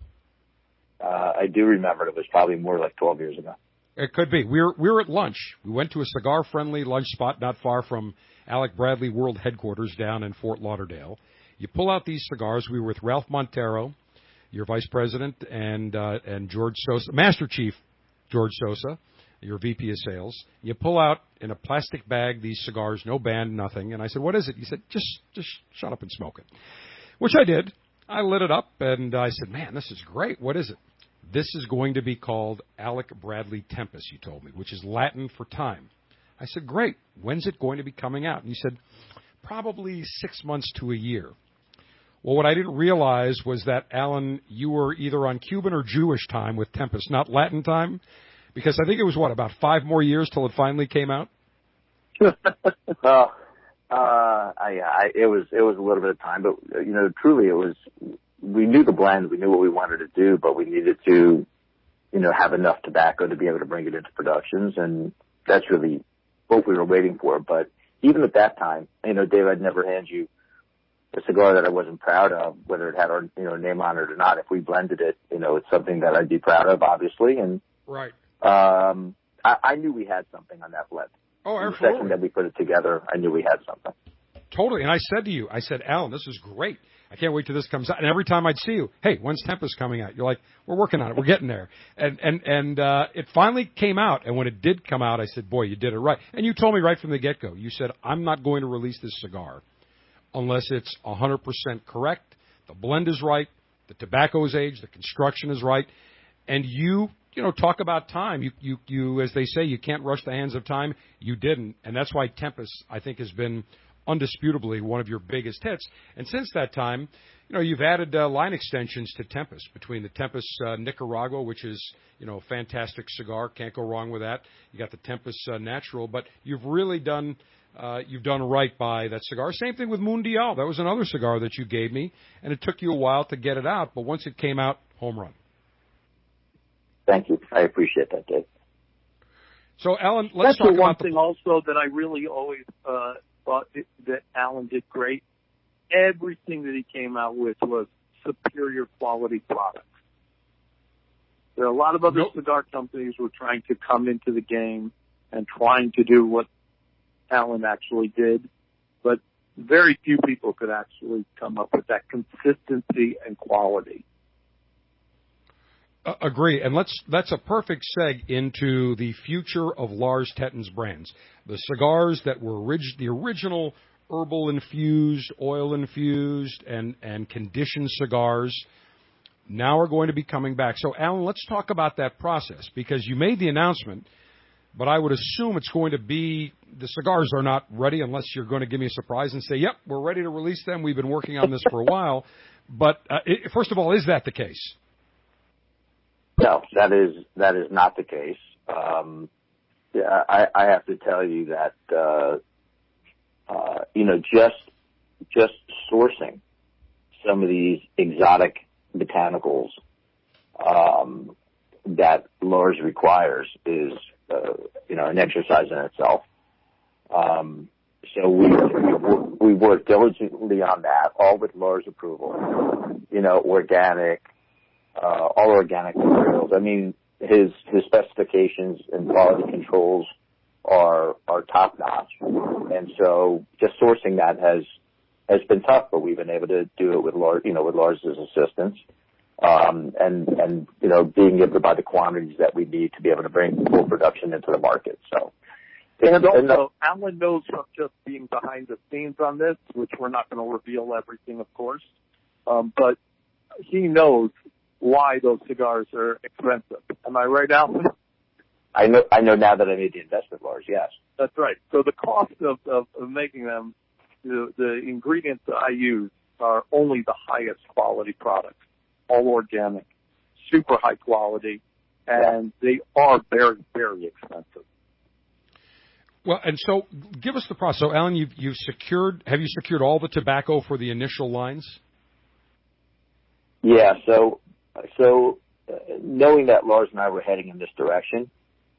I do remember. It was probably more like 12 years ago. It could be. We were at lunch. We went to a cigar-friendly lunch spot not far from Alec Bradley World Headquarters down in Fort Lauderdale. You pull out these cigars. We were with Ralph Montero, your vice president, and George Sosa, Master Chief George Sosa, your VP of sales. You pull out in a plastic bag these cigars, no band, nothing. And I said, "What is it?" He said, just shut up and smoke it," which I did. I lit it up, and I said, "Man, this is great. What is it?" "This is going to be called Alec Bradley Tempest," you told me, which is Latin for time. I said, "Great. When's it going to be coming out?" And you said, "Probably 6 months to a year." Well, what I didn't realize was that, Alan, you were either on Cuban or Jewish time with Tempest, not Latin time, because I think it was, about 5 more years till it finally came out? It was a little bit of time, but, truly it was, we knew the blend, we knew what we wanted to do, but we needed to, have enough tobacco to be able to bring it into productions, and that's really what we were waiting for. But even at that time, Dave, I'd never hand you a cigar that I wasn't proud of, whether it had our, name on it or not. If we blended it, it's something that I'd be proud of, obviously. And right. I knew we had something on that blend. Oh, absolutely. The second that we put it together, I knew we had something. Totally. And I said to you, Alan, this is great. I can't wait till this comes out. And every time I'd see you, "Hey, when's Tempest coming out?" You're like, "We're working on it. We're getting there." And it finally came out. And when it did come out, I said, "Boy, you did it right." And you told me right from the get-go. You said, "I'm not going to release this cigar unless it's 100% correct, the blend is right, The tobacco is aged, the construction is right, and you talk about time. You, as they say, you can't rush the hands of time. You didn't, and that's why Tempus, I think, has been undisputably one of your biggest hits. And since that time, you've added line extensions to Tempus, between the Tempus Nicaragua, which is, a fantastic cigar. Can't go wrong with that. You got the Tempus Natural, but you've really done right by that cigar. Same thing with Mundial. That was another cigar that you gave me, and it took you a while to get it out, but once it came out, home run. Thank you. I appreciate that, Dave. So, Alan, let's That's talk the one about thing also that I really always thought that Alan did great. Everything that he came out with was superior quality products. There are a lot of other cigar companies who are trying to come into the game and trying to do what Alan actually did, but very few people could actually come up with that consistency and quality. Agree, and that's a perfect seg into the future of Lars Tetten's brands. The cigars that were the original herbal infused, oil infused, and conditioned cigars now are going to be coming back. So, Alan, let's talk about that process, because you made the announcement, but I would assume it's going to be, the cigars are not ready unless you're going to give me a surprise and say, yep, we're ready to release them. We've been working on this for a while. But first of all, is that the case? No, that is not the case. I have to tell you that just sourcing some of these exotic botanicals that Lars requires is an exercise in itself. So we worked diligently on that, all with Lars' approval. Organic. All organic materials. I mean, his specifications and quality controls are top notch, and so just sourcing that has been tough. But we've been able to do it with Lars' assistance, and being able to buy the quantities that we need to be able to bring full production into the market. So, and also, Alan knows from just being behind the scenes on this, which we're not going to reveal everything, of course, but he knows why those cigars are expensive. Am I right, Alan? I know now that I made the investment, Lars, yes. That's right. So the cost of making them, the ingredients that I use are only the highest quality products, all organic, super high quality, and they are very, very expensive. Well, and so give us the process. So, Alan, have you secured all the tobacco for the initial lines? Yeah, so knowing that Lars and I were heading in this direction,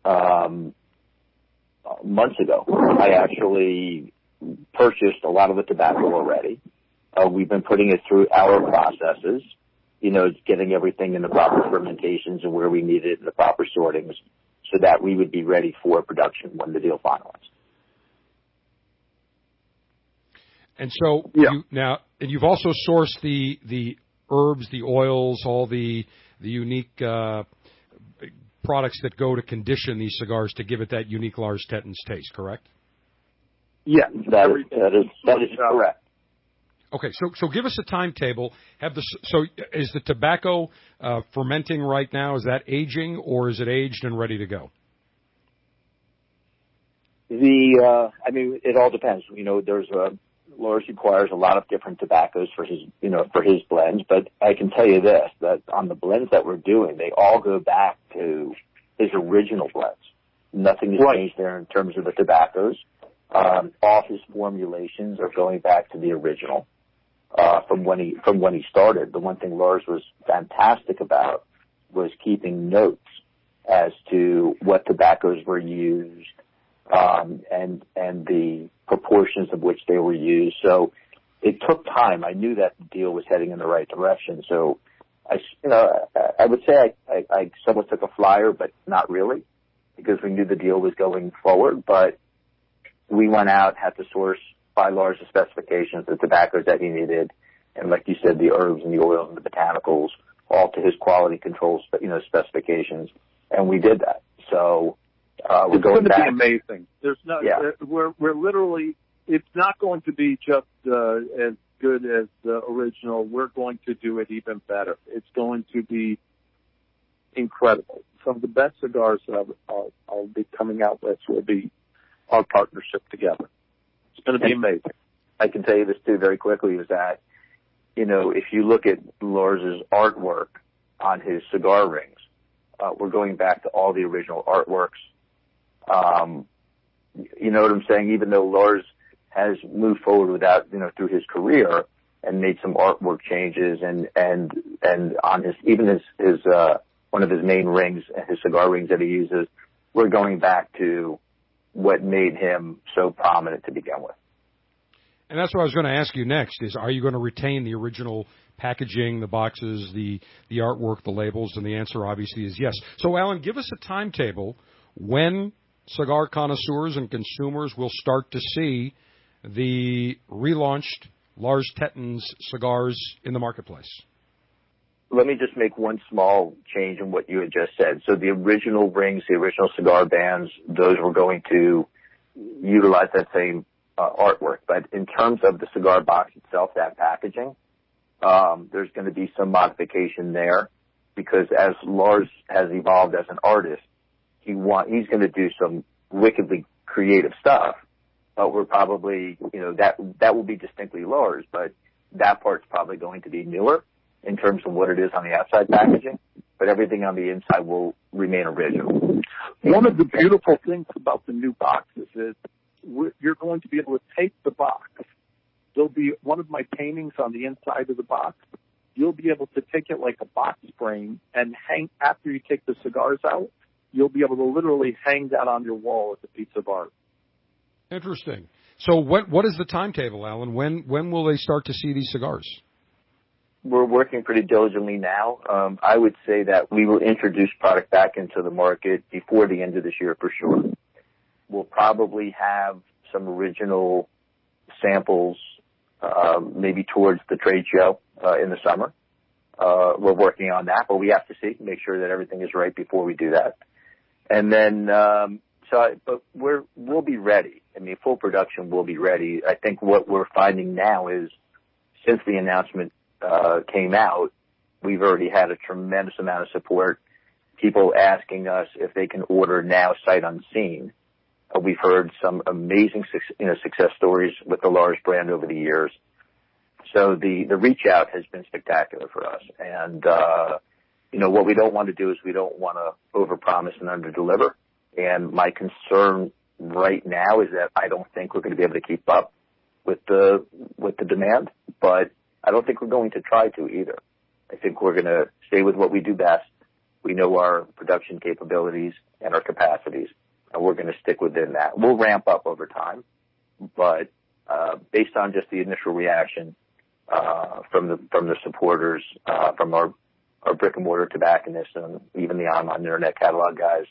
months ago, I actually purchased a lot of the tobacco already. We've been putting it through our processes, getting everything in the proper fermentations and where we need it in the proper sortings so that we would be ready for production when the deal finalized. And so you've also sourced the herbs, the oils, all the unique products that go to condition these cigars to give it that unique Lars Tetten's taste, correct? Yes, that is correct. Okay, so give us a timetable. So is the tobacco fermenting right now? Is that aging, or is it aged and ready to go? It all depends. Lars requires a lot of different tobaccos for his blends, but I can tell you this, that on the blends that we're doing, they all go back to his original blends. Nothing has changed there in terms of the tobaccos. All his formulations are going back to the original, from when he started. The one thing Lars was fantastic about was keeping notes as to what tobaccos were used, and the proportions of which they were used. So it took time. I knew that the deal was heading in the right direction. So I would say I somewhat took a flyer, but not really, because we knew the deal was going forward. But we went out, had to source by Lars' specifications, the tobaccos that he needed, and like you said, the herbs and the oils and the botanicals, all to his quality controls, specifications, and we did that. So we're going back. It's going to be amazing. There's no, we're literally. It's not going to be just as good as the original, we're going to do it even better. It's going to be incredible. Some of the best cigars that I'll be coming out with will be our partnership together. It's going to be amazing. I can tell you this, too, very quickly, is that, you know, if you look at Lars's artwork on his cigar rings, we're going back to all the original artworks. You know what I'm saying? Even though Lars has moved forward without, you know, through his career and made some artwork changes and on his, even his one of his main rings, his cigar rings that he uses, we're going back to what made him so prominent to begin with. And that's what I was going to ask you next is, are you going to retain the original packaging, the boxes, the artwork, the labels? And the answer obviously is yes. So, Alan, give us a timetable when cigar connoisseurs and consumers will start to see the relaunched Lars Tetten's cigars in the marketplace. Let me just make one small change in what you had just said. So the original rings, the original cigar bands, those were going to utilize that same artwork. But in terms of the cigar box itself, that packaging, there's going to be some modification there because as Lars has evolved as an artist, he's going to do some wickedly creative stuff. But we're probably, you know, that will be distinctly Lars, but that part's probably going to be newer in terms of what it is on the outside packaging, but everything on the inside will remain original. One of the beautiful things about the new boxes is you're going to be able to take the box. There'll be one of my paintings on the inside of the box. You'll be able to take it like a box frame and hang, after you take the cigars out, you'll be able to literally hang that on your wall as a piece of art. Interesting. So what is the timetable, Alan? When will they start to see these cigars? We're working pretty diligently now. I would say that we will introduce product back into the market before the end of this year for sure. We'll probably have some original samples maybe towards the trade show in the summer. We're working on that, but we have to see, make sure that everything is right before we do that. And then, but we'll be ready. I mean, full production will be ready. I think what we're finding now is since the announcement came out, we've already had a tremendous amount of support. People asking us if they can order now sight unseen. We've heard some amazing success stories with the Lars brand over the years. So the reach out has been spectacular for us. And, you know, what we don't want to do is we don't want to overpromise and underdeliver. And my concern right now is that I don't think we're going to be able to keep up with the demand, but I don't think we're going to try to either. I think we're going to stay with what we do best. We know our production capabilities and our capacities, and we're going to stick within that. We'll ramp up over time, but based on just the initial reaction from the supporters, from our brick and mortar tobacconists, and even the online internet catalog guys,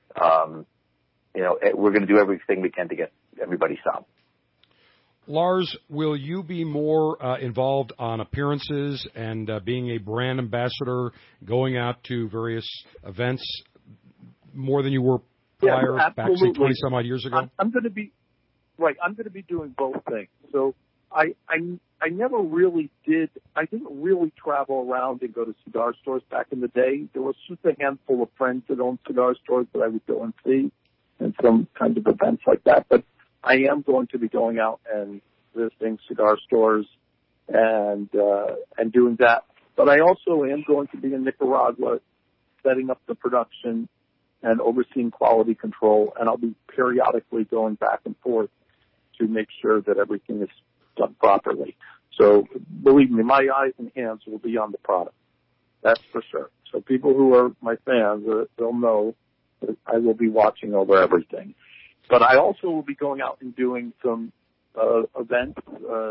you know, we're going to do everything we can to get everybody some. Lars, will you be more involved on appearances and being a brand ambassador, going out to various events more than you were prior, back 20-some odd years ago? I'm going to be right. I'm going to be doing both things. So I never really did. I didn't really travel around and go to cigar stores back in the day. There was just a handful of friends that owned cigar stores that I would go and see, and some kind of events like that. But I am going to be going out and visiting cigar stores and doing that. But I also am going to be in Nicaragua setting up the production and overseeing quality control, and I'll be periodically going back and forth to make sure that everything is done properly. So believe me, my eyes and hands will be on the product. That's for sure. So people who are my fans, they'll know that I will be watching over everything. But I also will be going out and doing some events.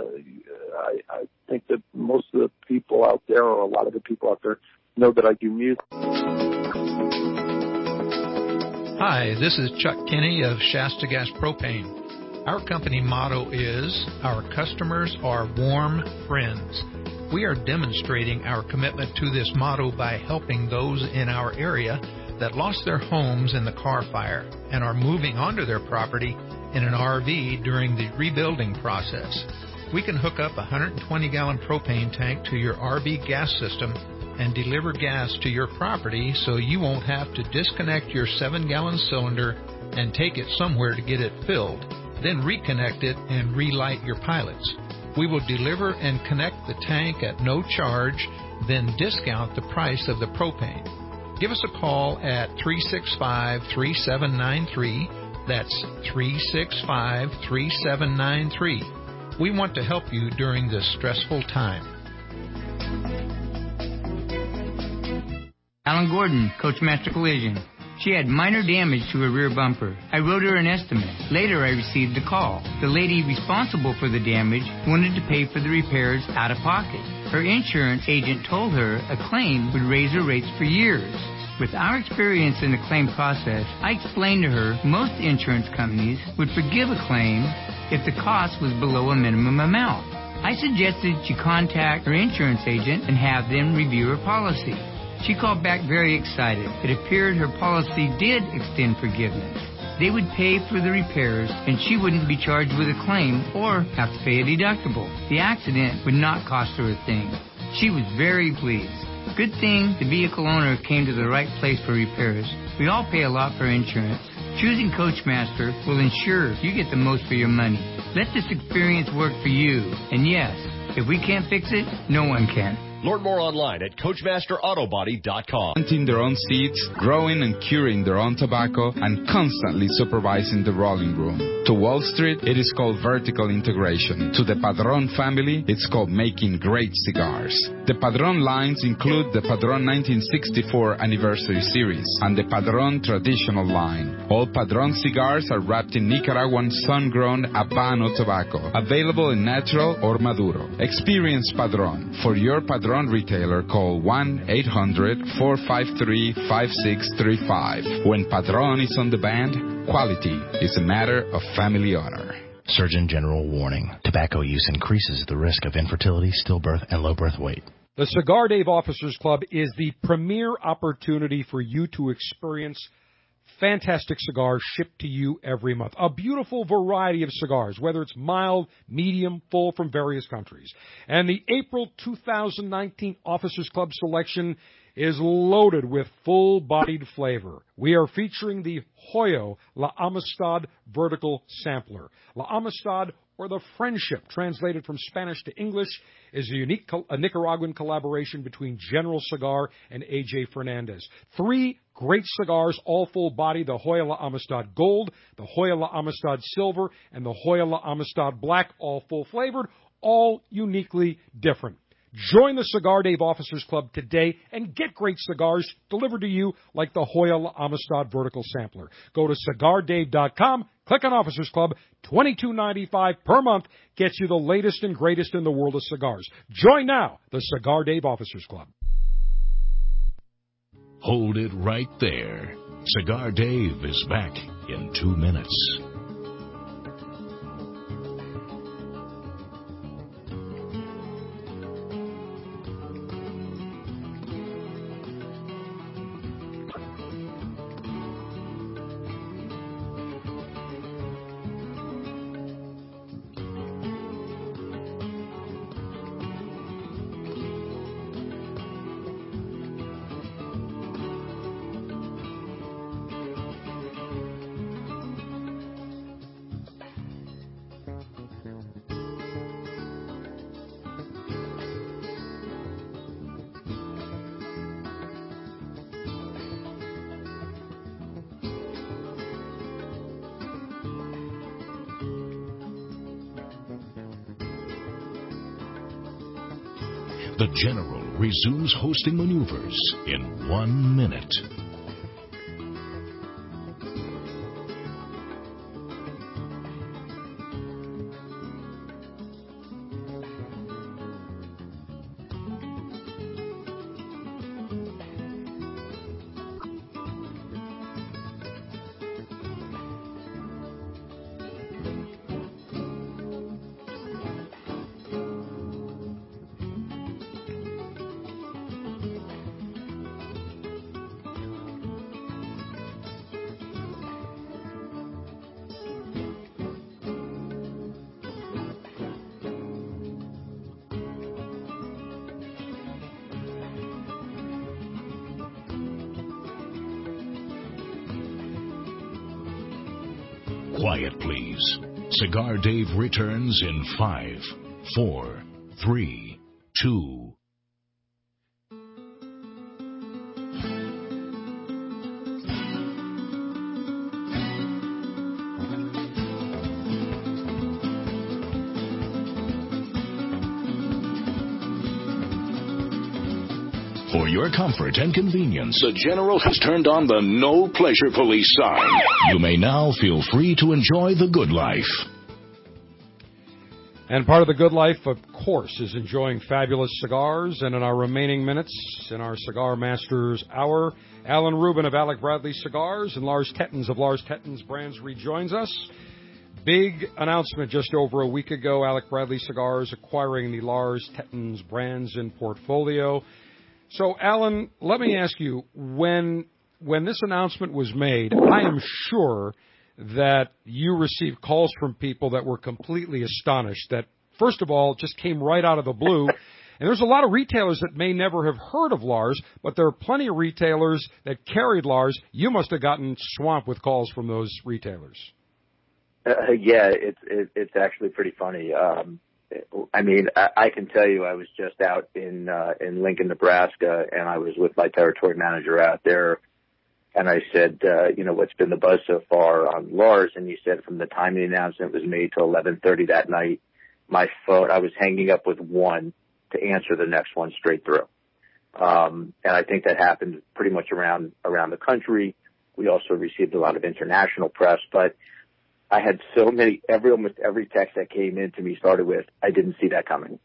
I think that most of the people out there, or a lot of the people out there, know that I do music. Hi, this is Chuck Kinney of Shasta Gas Propane. Our company motto is, our customers are warm friends. We are demonstrating our commitment to this motto by helping those in our area that lost their homes in the car fire and are moving onto their property in an RV during the rebuilding process. We can hook up a 120-gallon propane tank to your RV gas system and deliver gas to your property so you won't have to disconnect your 7-gallon cylinder and take it somewhere to get it filled, then reconnect it and relight your pilots. We will deliver and connect the tank at no charge, then discount the price of the propane. Give us a call at 365-3793. That's 365-3793. We want to help you during this stressful time. Alan Gordon, Coachmaster Collision. She had minor damage to her rear bumper. I wrote her an estimate. Later, I received a call. The lady responsible for the damage wanted to pay for the repairs out of pocket. Her insurance agent told her a claim would raise her rates for years. With our experience in the claim process, I explained to her most insurance companies would forgive a claim if the cost was below a minimum amount. I suggested she contact her insurance agent and have them review her policy. She called back very excited. It appeared her policy did extend forgiveness. They would pay for the repairs, and she wouldn't be charged with a claim or have to pay a deductible. The accident would not cost her a thing. She was very pleased. Good thing the vehicle owner came to the right place for repairs. We all pay a lot for insurance. Choosing Coachmaster will ensure you get the most for your money. Let this experience work for you. And yes, if we can't fix it, no one can. Learn more online at CoachmasterAutobody.com. Planting their own seeds, growing and curing their own tobacco, and constantly supervising the rolling room. To Wall Street, it is called vertical integration. To the Padron family, it's called making great cigars. The Padron lines include the Padron 1964 Anniversary Series and the Padron Traditional line. All Padron cigars are wrapped in Nicaraguan sun-grown Habano tobacco, available in natural or Maduro. Experience Padron. For your Padron retailer, call 1-800-453-5635. When Padron is on the band, quality is a matter of family honor. Surgeon General warning. Tobacco use increases the risk of infertility, stillbirth, and low birth weight. The Cigar Dave Officers Club is the premier opportunity for you to experience fantastic cigars shipped to you every month. A beautiful variety of cigars, whether it's mild, medium, full, from various countries. And the April 2019 Officers Club selection is loaded with full-bodied flavor. We are featuring the Hoyo La Amistad Vertical Sampler. La Amistad, or the Friendship, translated from Spanish to English, is a unique Nicaraguan collaboration between General Cigar and A.J. Fernandez. 3 great cigars, all full-body: the Hoyo La Amistad Gold, the Hoyo La Amistad Silver, and the Hoyo La Amistad Black, all full-flavored, all uniquely different. Join the Cigar Dave Officers Club today and get great cigars delivered to you like the Hoyo La Amistad Vertical Sampler. Go to CigarDave.com, click on Officers Club. $22.95 per month gets you the latest and greatest in the world of cigars. Join now, the Cigar Dave Officers Club. Hold it right there. Cigar Dave is back in 2 minutes. The General resumes hosting maneuvers in 1 minute. Quiet, please. Cigar Dave returns in 5, 4, 3, 2. For your comfort and convenience, the General has turned on the No Pleasure Police sign. You may now feel free to enjoy the good life. And part of the good life, of course, is enjoying fabulous cigars. And in our remaining minutes, in our Cigar Masters Hour, Alan Rubin of Alec Bradley Cigars and Lars Tettens of Lars Tettens Brands rejoins us. Big announcement just over a week ago, Alec Bradley Cigars acquiring the Lars Tettens Brands in portfolio. So, Alan, let me ask you, when this announcement was made, I am sure that you received calls from people that were completely astonished that, first of all, just came right out of the blue. And there's a lot of retailers that may never have heard of Lars, but there are plenty of retailers that carried Lars. You must have gotten swamped with calls from those retailers. Yeah, it's actually pretty funny. I mean, I can tell you I was just out in Lincoln, Nebraska, and I was with my territory manager out there, and I said, what's been the buzz so far on Lars? And he said from the time the announcement was made till 11:30 that night, my phone, I was hanging up with one to answer the next one straight through. And I think that happened pretty much around the country. We also received a lot of international press, but I had so many, almost every text that came in to me started with, I didn't see that coming.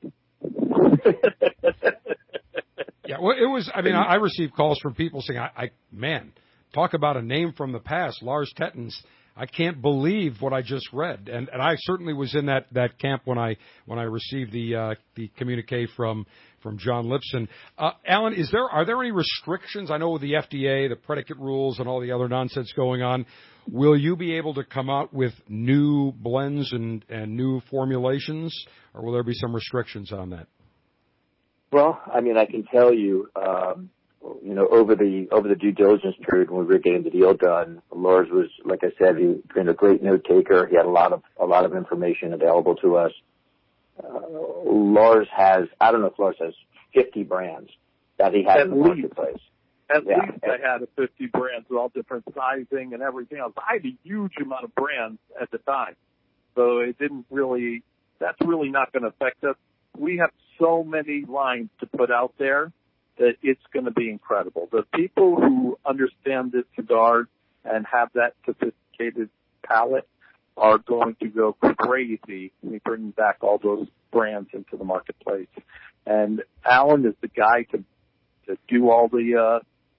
Yeah, well, it was, I mean, I received calls from people saying, man, talk about a name from the past, Lars Tettens. I can't believe what I just read. And I certainly was in that camp when I received the communique from John Lipson. Alan, are there any restrictions? I know with the FDA, the predicate rules and all the other nonsense going on, will you be able to come out with new blends and new formulations, or will there be some restrictions on that? Well, I mean, I can tell you, over the due diligence period when we were getting the deal done, Lars was, like I said, he's been a great note taker. He had a lot of information available to us. Lars has, I don't know if Lars has 50 brands that he has in the marketplace. At least I had 50 brands with all different sizing and everything else. I had a huge amount of brands at the time. So that's really not going to affect us. We have so many lines to put out there that it's going to be incredible. The people who understand this cigar and have that sophisticated palate are going to go crazy when we bring back all those brands into the marketplace. And Alan is the guy to do all the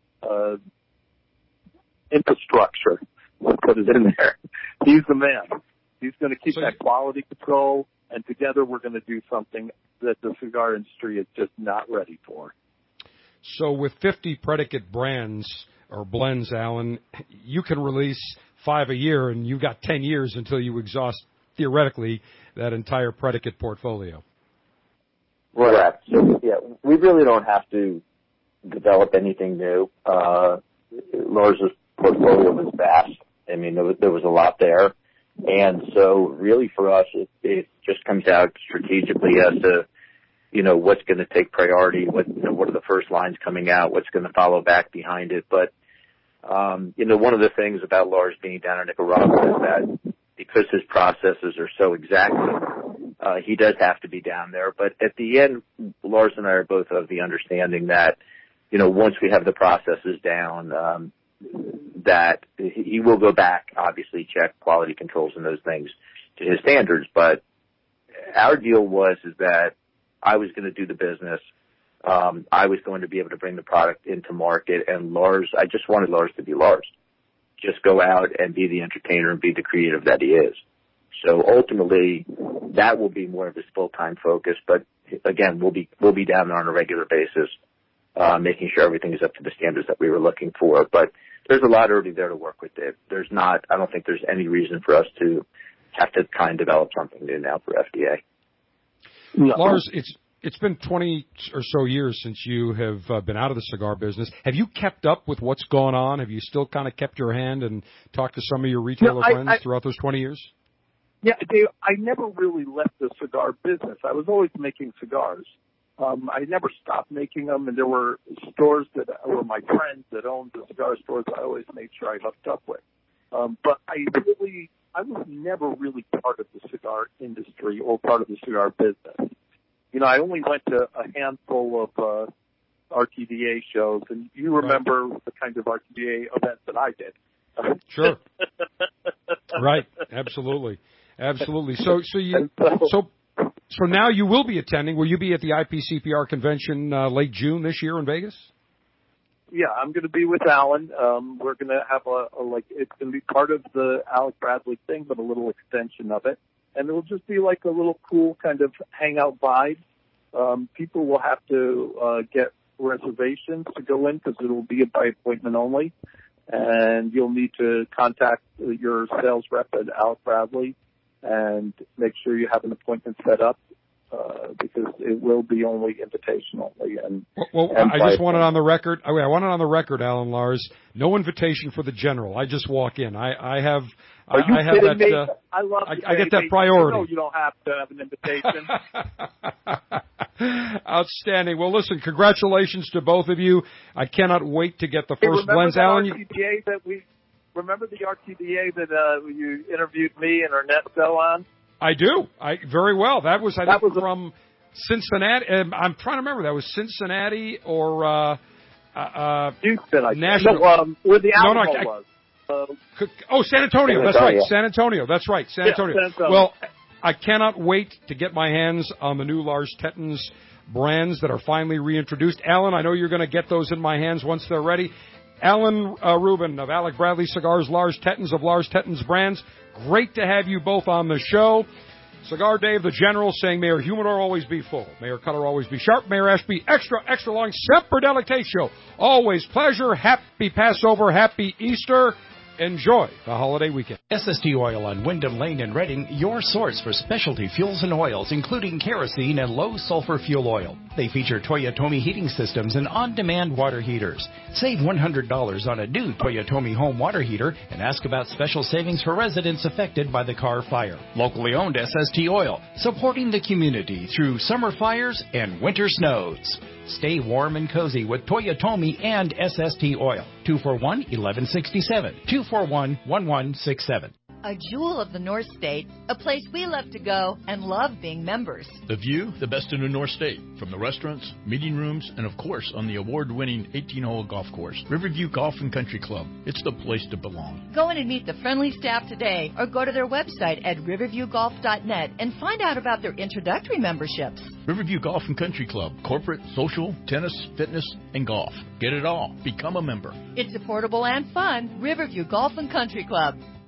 infrastructure. We'll put it in there. He's the man. He's going to keep that quality control, and together we're going to do something that the cigar industry is just not ready for. So with 50 predicate brands or blends, Alan, you can release 5 a year, and you've got 10 years until you exhaust, theoretically, that entire predicate portfolio. Right. So, yeah, we really don't have to develop anything new. Lars's portfolio was vast. I mean, there was a lot there. And so really for us, it just comes out strategically as to, what's going to take priority, what are the first lines coming out, what's going to follow back behind it. But, one of the things about Lars being down in Nicaragua is that because his processes are so exact, he does have to be down there. But at the end, Lars and I are both of the understanding that, once we have the processes down, that he will go back, obviously check quality controls and those things to his standards. But our deal is that I was going to do the business. I was going to be able to bring the product into market, and I just wanted Lars to be Lars. Just go out and be the entertainer and be the creative that he is. So ultimately, that will be more of his full-time focus. But again, we'll be down there on a regular basis, making sure everything is up to the standards that we were looking for. But there's a lot already there to work with, Dave. I don't think there's any reason for us to have to develop something new now for FDA. No. Lars, it's been 20 or so years since you have been out of the cigar business. Have you kept up with what's going on? Have you still kind of kept your hand and talked to some of your retailer friends throughout those 20 years? Yeah, Dave, I never really left the cigar business. I was always making cigars. I never stopped making them, and there were stores that were my friends that owned the cigar stores I always made sure I hooked up with. But I was never really part of the cigar industry or part of the cigar business. You know, I only went to a handful of RTDA shows, and you remember the kind of RTDA events that I did. Sure. Right. Absolutely. So now you will be attending. Will you be at the IPCPR convention late June this year in Vegas? Yeah, I'm going to be with Alan. We're going to have it's going to be part of the Alec Bradley thing, but a little extension of it. And it'll just be like a little cool kind of hangout vibe. People will have to get reservations to go in because it'll be by appointment only. And you'll need to contact your sales rep at Alec Bradley and make sure you have an appointment set up because it will be only invitational. I just want it on the record. I want it on the record, Alan Lars. No invitation for the general. I just walk in. I have that. Me? I love. I get that priority. No, you don't have to have an invitation. Outstanding. Well, listen, congratulations to both of you. I cannot wait to get the first blends. Alan, remember the RTDA that you interviewed me and Ernesto on? I do. Very well. That was from Cincinnati. I'm trying to remember. That was Cincinnati or Houston. National. Where the Alamo was. San Antonio. That's right. San Antonio. That's right. San Antonio. San Antonio. Well, I cannot wait to get my hands on the new Lars Tettens brands that are finally reintroduced. Alan, I know you're going to get those in my hands once they're ready. Alan Rubin of Alec Bradley Cigars, Lars Tettens of Lars Tettens Brands. Great to have you both on the show. Cigar Dave, the General, saying, may your humidor always be full. May your color always be sharp. May your ash be extra, extra long. Semper Delectatio. Always pleasure. Happy Passover. Happy Easter. Enjoy the holiday weekend. SST Oil on Wyndham Lane in Reading, your source for specialty fuels and oils, including kerosene and low-sulfur fuel oil. They feature Toyotomi heating systems and on-demand water heaters. Save $100 on a new Toyotomi home water heater and ask about special savings for residents affected by the Carr fire. Locally owned SST Oil, supporting the community through summer fires and winter snows. Stay warm and cozy with Toyotomi and SST Oil. 241-1167. 241-1167. A jewel of the North State, a place we love to go and love being members. The view, the best in the North State, from the restaurants, meeting rooms, and of course on the award-winning 18-hole golf course, Riverview Golf and Country Club. It's the place to belong. Go in and meet the friendly staff today or go to their website at riverviewgolf.net and find out about their introductory memberships. Riverview Golf and Country Club, corporate, social, tennis, fitness, and golf. Get it all. Become a member. It's affordable and fun. Riverview Golf and Country Club.